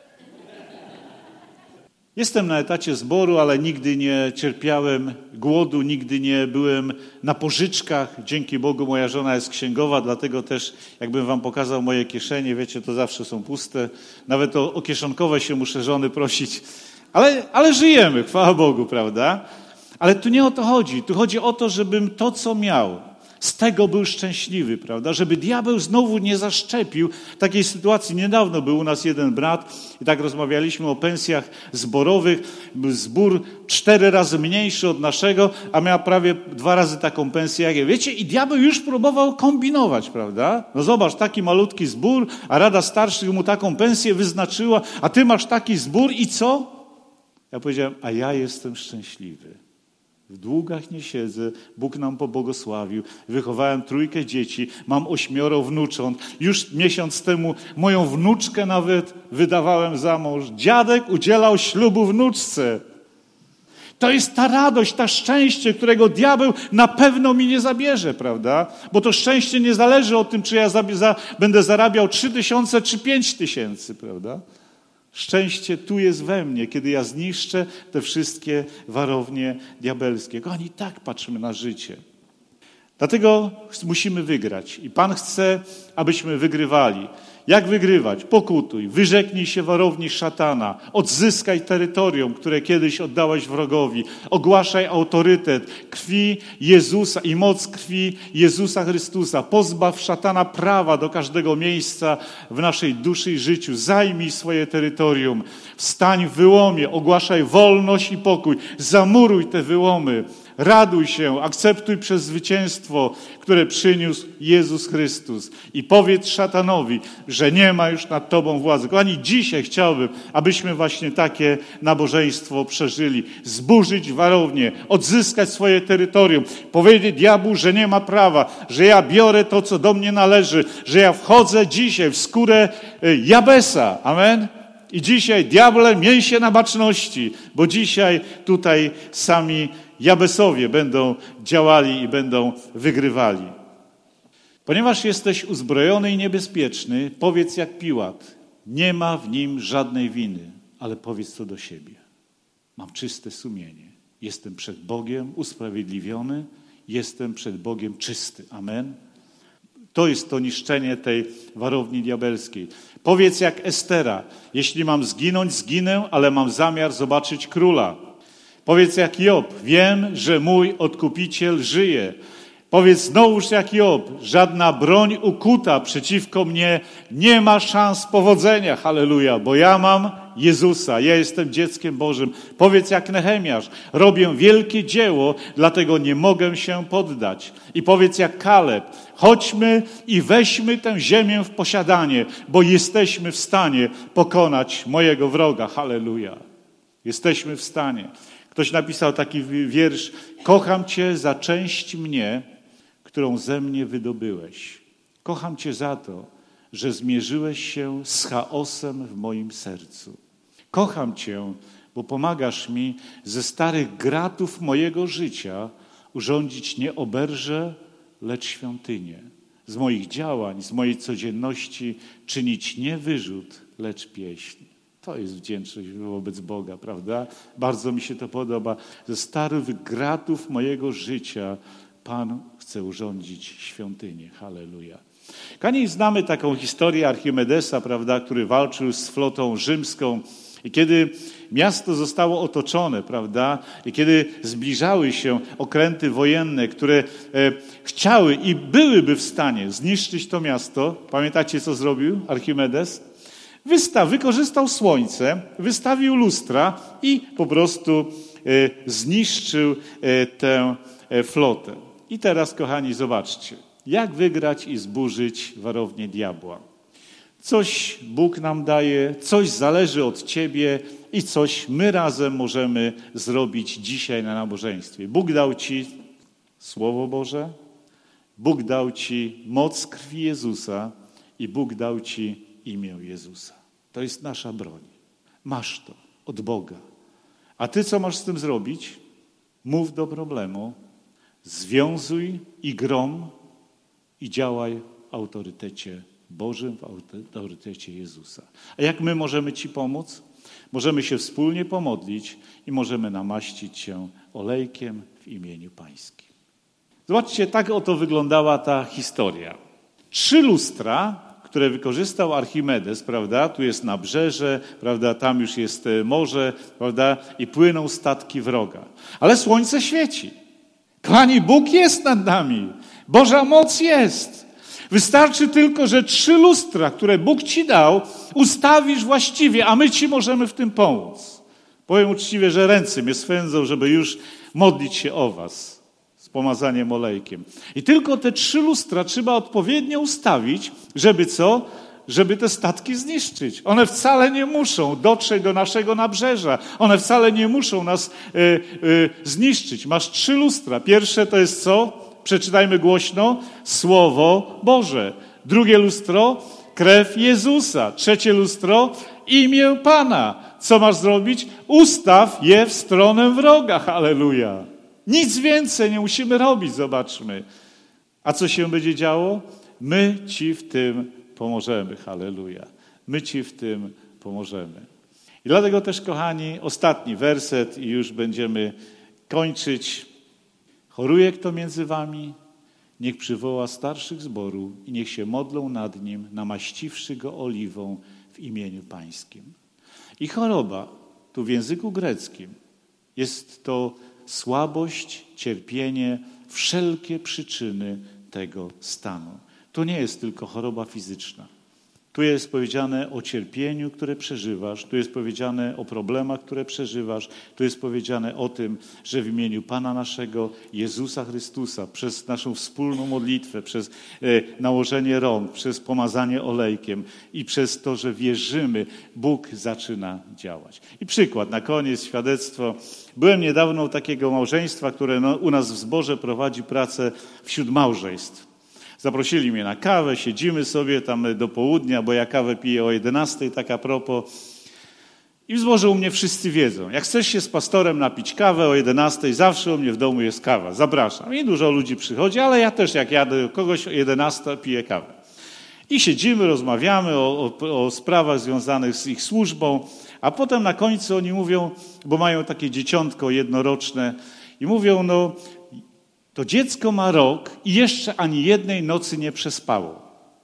Jestem na etacie zboru, ale nigdy nie cierpiałem głodu, nigdy nie byłem na pożyczkach. Dzięki Bogu moja żona jest księgowa, dlatego też jakbym wam pokazał moje kieszenie, wiecie, to zawsze są puste. Nawet o, o kieszonkowe się muszę żony prosić. Ale, ale żyjemy, chwała Bogu, prawda? Ale tu nie o to chodzi. Tu chodzi o to, żebym to, co miał, z tego był szczęśliwy, prawda? Żeby diabeł znowu nie zaszczepił takiej sytuacji. Niedawno był u nas jeden brat i tak rozmawialiśmy o pensjach zborowych. Był zbór cztery razy mniejszy od naszego, a miał prawie dwa razy taką pensję jak ja. Wiecie, i diabeł już próbował kombinować, prawda? No zobacz, taki malutki zbór, a Rada Starszych mu taką pensję wyznaczyła, a ty masz taki zbór i co? Ja powiedziałem, a ja jestem szczęśliwy. W długach nie siedzę, Bóg nam pobłogosławił. Wychowałem trójkę dzieci, mam ośmioro wnucząt. Już miesiąc temu moją wnuczkę nawet wydawałem za mąż. Dziadek udzielał ślubu wnuczce. To jest ta radość, to szczęście, którego diabeł na pewno mi nie zabierze, prawda? Bo to szczęście nie zależy od tym, czy ja za, za, będę zarabiał trzy tysiące czy pięć tysięcy, prawda? Szczęście tu jest we mnie, kiedy ja zniszczę te wszystkie warownie diabelskie. Kochani, tak patrzymy na życie. Dlatego musimy wygrać. I Pan chce, abyśmy wygrywali. Jak wygrywać? Pokutuj, wyrzeknij się warowni szatana, odzyskaj terytorium, które kiedyś oddałeś wrogowi, ogłaszaj autorytet krwi Jezusa i moc krwi Jezusa Chrystusa. Pozbaw szatana prawa do każdego miejsca w naszej duszy i życiu. Zajmij swoje terytorium. Wstań w wyłomie, ogłaszaj wolność i pokój. Zamuruj te wyłomy. Raduj się, akceptuj przez zwycięstwo, które przyniósł Jezus Chrystus. I powiedz szatanowi, że nie ma już nad tobą władzy. Kochani, dzisiaj chciałbym, abyśmy właśnie takie nabożeństwo przeżyli. Zburzyć warownię, odzyskać swoje terytorium. Powiedzieć diabłu, że nie ma prawa, że ja biorę to, co do mnie należy, że ja wchodzę dzisiaj w skórę Jabesa. Amen? I dzisiaj diable, miej się na baczności, bo dzisiaj tutaj sami Jabesowie będą działali i będą wygrywali. Ponieważ jesteś uzbrojony i niebezpieczny, powiedz jak Piłat. Nie ma w nim żadnej winy, ale powiedz to do siebie. Mam czyste sumienie. Jestem przed Bogiem usprawiedliwiony, jestem przed Bogiem czysty. Amen. To jest to niszczenie tej warowni diabelskiej. Powiedz jak Estera. Jeśli mam zginąć, zginę, ale mam zamiar zobaczyć króla. Powiedz jak Job, wiem, że mój Odkupiciel żyje. Powiedz znowuż jak Job, żadna broń ukuta przeciwko mnie nie ma szans powodzenia, halleluja, bo ja mam Jezusa, ja jestem dzieckiem Bożym. Powiedz jak Nehemiasz, robię wielkie dzieło, dlatego nie mogę się poddać. I powiedz jak Kaleb, chodźmy i weźmy tę ziemię w posiadanie, bo jesteśmy w stanie pokonać mojego wroga, halleluja. Jesteśmy w stanie. Ktoś napisał taki wiersz, kocham Cię za część mnie, którą ze mnie wydobyłeś. Kocham Cię za to, że zmierzyłeś się z chaosem w moim sercu. Kocham Cię, bo pomagasz mi ze starych gratów mojego życia urządzić nie oberżę, lecz świątynię. Z moich działań, z mojej codzienności czynić nie wyrzut, lecz pieśń. To jest wdzięczność wobec Boga, prawda? Bardzo mi się to podoba. Ze starych gratów mojego życia Pan chce urządzić świątynię. Halleluja. Kochani, znamy taką historię Archimedesa, prawda, który walczył z flotą rzymską. I kiedy miasto zostało otoczone, prawda, i kiedy zbliżały się okręty wojenne, które e, chciały i byłyby w stanie zniszczyć to miasto, pamiętacie, co zrobił Archimedes? Wystaw, wykorzystał słońce, wystawił lustra i po prostu e, zniszczył e, tę e, flotę. I teraz, kochani, zobaczcie, jak wygrać i zburzyć warownię diabła. Coś Bóg nam daje, coś zależy od Ciebie i coś my razem możemy zrobić dzisiaj na nabożeństwie. Bóg dał Ci Słowo Boże, Bóg dał Ci moc krwi Jezusa i Bóg dał Ci imię Jezusa. To jest nasza broń. Masz to od Boga. A Ty co masz z tym zrobić? Mów do problemu, związuj i grom i działaj w autorytecie Bożym, w autorytecie Jezusa. A jak my możemy Ci pomóc? Możemy się wspólnie pomodlić i możemy namaścić się olejkiem w imieniu Pańskim. Zobaczcie, tak oto wyglądała ta historia. Trzy lustra, które wykorzystał Archimedes, prawda? Tu jest nabrzeże, prawda? Tam już jest morze, prawda? I płyną statki wroga. Ale słońce świeci. Kochani, Bóg jest nad nami. Boża moc jest. Wystarczy tylko, że trzy lustra, które Bóg Ci dał, ustawisz właściwie, a my Ci możemy w tym pomóc. Powiem uczciwie, że ręce mnie swędzą, żeby już modlić się o Was z pomazaniem olejkiem. I tylko te trzy lustra trzeba odpowiednio ustawić, żeby co? żeby te statki zniszczyć. One wcale nie muszą dotrzeć do naszego nabrzeża. One wcale nie muszą nas y, y, zniszczyć. Masz trzy lustra. Pierwsze to jest co? Przeczytajmy głośno. Słowo Boże. Drugie lustro, krew Jezusa. Trzecie lustro, imię Pana. Co masz zrobić? Ustaw je w stronę wroga. Halleluja. Nic więcej nie musimy robić, zobaczmy. A co się będzie działo? My Ci w tym pomożemy. Halleluja. My Ci w tym pomożemy. I dlatego też, kochani, ostatni werset i już będziemy kończyć. Choruje kto między wami? Niech przywoła starszych zboru i niech się modlą nad nim, namaściwszy go oliwą w imieniu Pańskim. I choroba, tu w języku greckim, jest to słabość, cierpienie, wszelkie przyczyny tego stanu. To nie jest tylko choroba fizyczna. Tu jest powiedziane o cierpieniu, które przeżywasz. Tu jest powiedziane o problemach, które przeżywasz. Tu jest powiedziane o tym, że w imieniu Pana naszego Jezusa Chrystusa, przez naszą wspólną modlitwę, przez e, nałożenie rąk, przez pomazanie olejkiem i przez to, że wierzymy, Bóg zaczyna działać. I przykład, na koniec świadectwo. Byłem niedawno u takiego małżeństwa, które no, u nas w zborze prowadzi pracę wśród małżeństw. Zaprosili mnie na kawę, siedzimy sobie tam do południa, bo ja kawę piję o jedenastej, tak a propos. I w zborze u mnie wszyscy wiedzą. Jak chcesz się z pastorem napić kawę o jedenastej, zawsze u mnie w domu jest kawa. Zapraszam. I dużo ludzi przychodzi, ale ja też jak jadę do kogoś o jedenastej piję kawę. I siedzimy, rozmawiamy o, o, o sprawach związanych z ich służbą, a potem na końcu oni mówią, bo mają takie dzieciątko jednoroczne i mówią, no to dziecko ma rok i jeszcze ani jednej nocy nie przespało.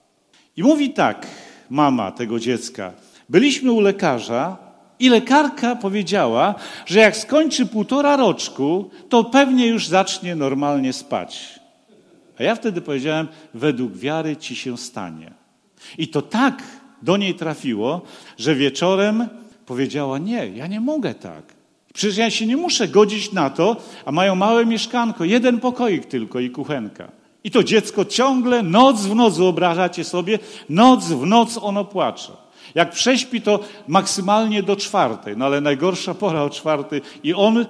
I mówi tak mama tego dziecka. Byliśmy u lekarza i lekarka powiedziała, że jak skończy półtora roczku, to pewnie już zacznie normalnie spać. A ja wtedy powiedziałem, według wiary ci się stanie. I to tak do niej trafiło, że wieczorem powiedziała, nie, ja nie mogę tak. Przecież ja się nie muszę godzić na to, a mają małe mieszkanko, jeden pokoik tylko i kuchenka. I to dziecko ciągle, noc w noc, wyobrażacie sobie, noc w noc ono płacze. Jak prześpi, to maksymalnie do czwartej, no ale najgorsza pora o czwartej. I on,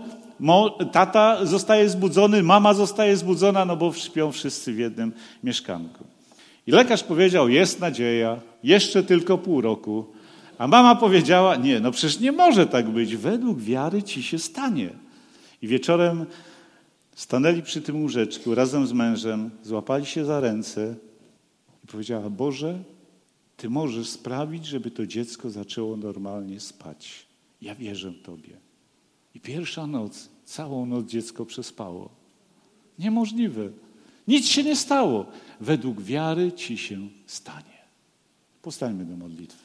tata zostaje zbudzony, mama zostaje zbudzona, no bo śpią wszyscy w jednym mieszkanku. I lekarz powiedział, jest nadzieja, jeszcze tylko pół roku. A mama powiedziała, nie, no przecież nie może tak być, według wiary ci się stanie. I wieczorem stanęli przy tym łóżeczku razem z mężem, złapali się za ręce i powiedziała, Boże, Ty możesz sprawić, żeby to dziecko zaczęło normalnie spać. Ja wierzę Tobie. I pierwsza noc, całą noc dziecko przespało. Niemożliwe. Nic się nie stało. Według wiary ci się stanie. Powstańmy do modlitwy.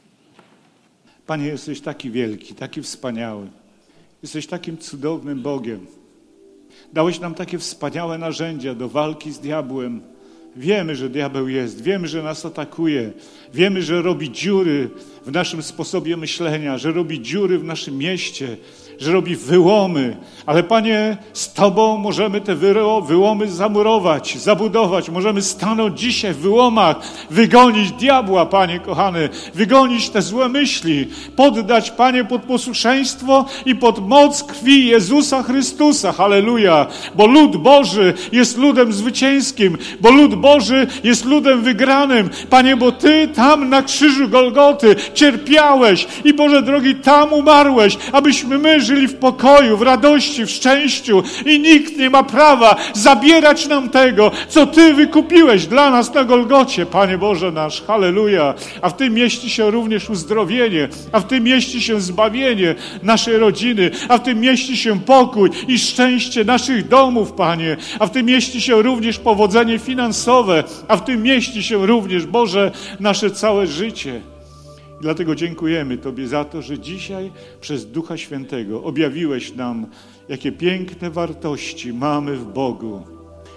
Panie, jesteś taki wielki, taki wspaniały. Jesteś takim cudownym Bogiem. Dałeś nam takie wspaniałe narzędzia do walki z diabłem. Wiemy, że diabeł jest, wiemy, że nas atakuje, wiemy, że robi dziury w naszym sposobie myślenia, że robi dziury w naszym mieście, że robi wyłomy. Ale Panie, z Tobą możemy te wyłomy zamurować, zabudować. Możemy stanąć dzisiaj w wyłomach, wygonić diabła, Panie kochany, wygonić te złe myśli, poddać, Panie, pod posłuszeństwo i pod moc krwi Jezusa Chrystusa. Halleluja! Bo lud Boży jest ludem zwycięskim, bo lud Boży jest ludem wygranym. Panie, bo Ty tam na krzyżu Golgoty cierpiałeś i Boże drogi, tam umarłeś, abyśmy my żyli w pokoju, w radości, w szczęściu i nikt nie ma prawa zabierać nam tego, co Ty wykupiłeś dla nas na Golgocie, Panie Boże nasz. Halleluja! A w tym mieści się również uzdrowienie, a w tym mieści się zbawienie naszej rodziny, a w tym mieści się pokój i szczęście naszych domów, Panie, a w tym mieści się również powodzenie finansowe, a w tym mieści się również, Boże, nasze całe życie. I dlatego dziękujemy Tobie za to, że dzisiaj przez Ducha Świętego objawiłeś nam, jakie piękne wartości mamy w Bogu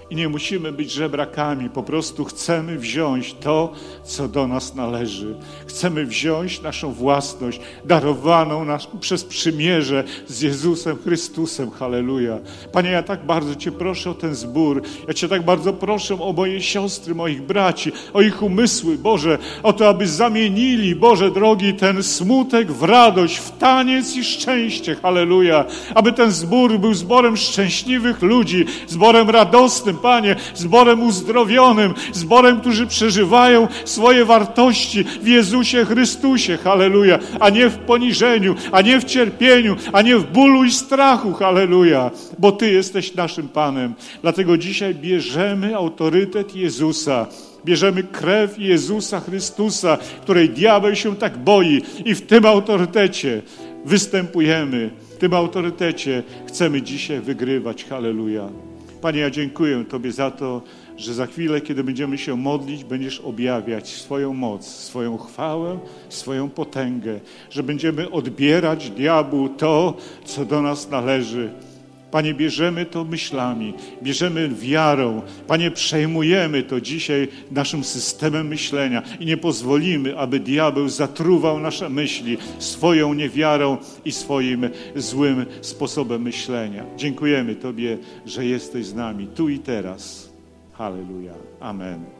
I nie musimy być żebrakami, po prostu chcemy wziąć to, co do nas należy. Chcemy wziąć naszą własność, darowaną nas przez przymierze z Jezusem Chrystusem. Halleluja. Panie, ja tak bardzo Cię proszę o ten zbór. Ja Cię tak bardzo proszę o moje siostry, moich braci, o ich umysły, Boże, o to, aby zamienili, Boże drogi, ten smutek w radość, w taniec i szczęście. Halleluja. Aby ten zbór był zborem szczęśliwych ludzi, zborem radosnym, Panie, zborem uzdrowionym, zborem, którzy przeżywają swoje wartości w Jezusie Chrystusie, halleluja, a nie w poniżeniu, a nie w cierpieniu, a nie w bólu i strachu, halleluja, bo Ty jesteś naszym Panem. Dlatego dzisiaj bierzemy autorytet Jezusa, bierzemy krew Jezusa Chrystusa, której diabeł się tak boi i w tym autorytecie występujemy, w tym autorytecie chcemy dzisiaj wygrywać, halleluja. Panie, ja dziękuję Tobie za to, że za chwilę, kiedy będziemy się modlić, będziesz objawiać swoją moc, swoją chwałę, swoją potęgę, że będziemy odbierać diabłu to, co do nas należy. Panie, bierzemy to myślami, bierzemy wiarą. Panie, przejmujemy to dzisiaj naszym systemem myślenia i nie pozwolimy, aby diabeł zatruwał nasze myśli swoją niewiarą i swoim złym sposobem myślenia. Dziękujemy Tobie, że jesteś z nami tu i teraz. Halleluja. Amen.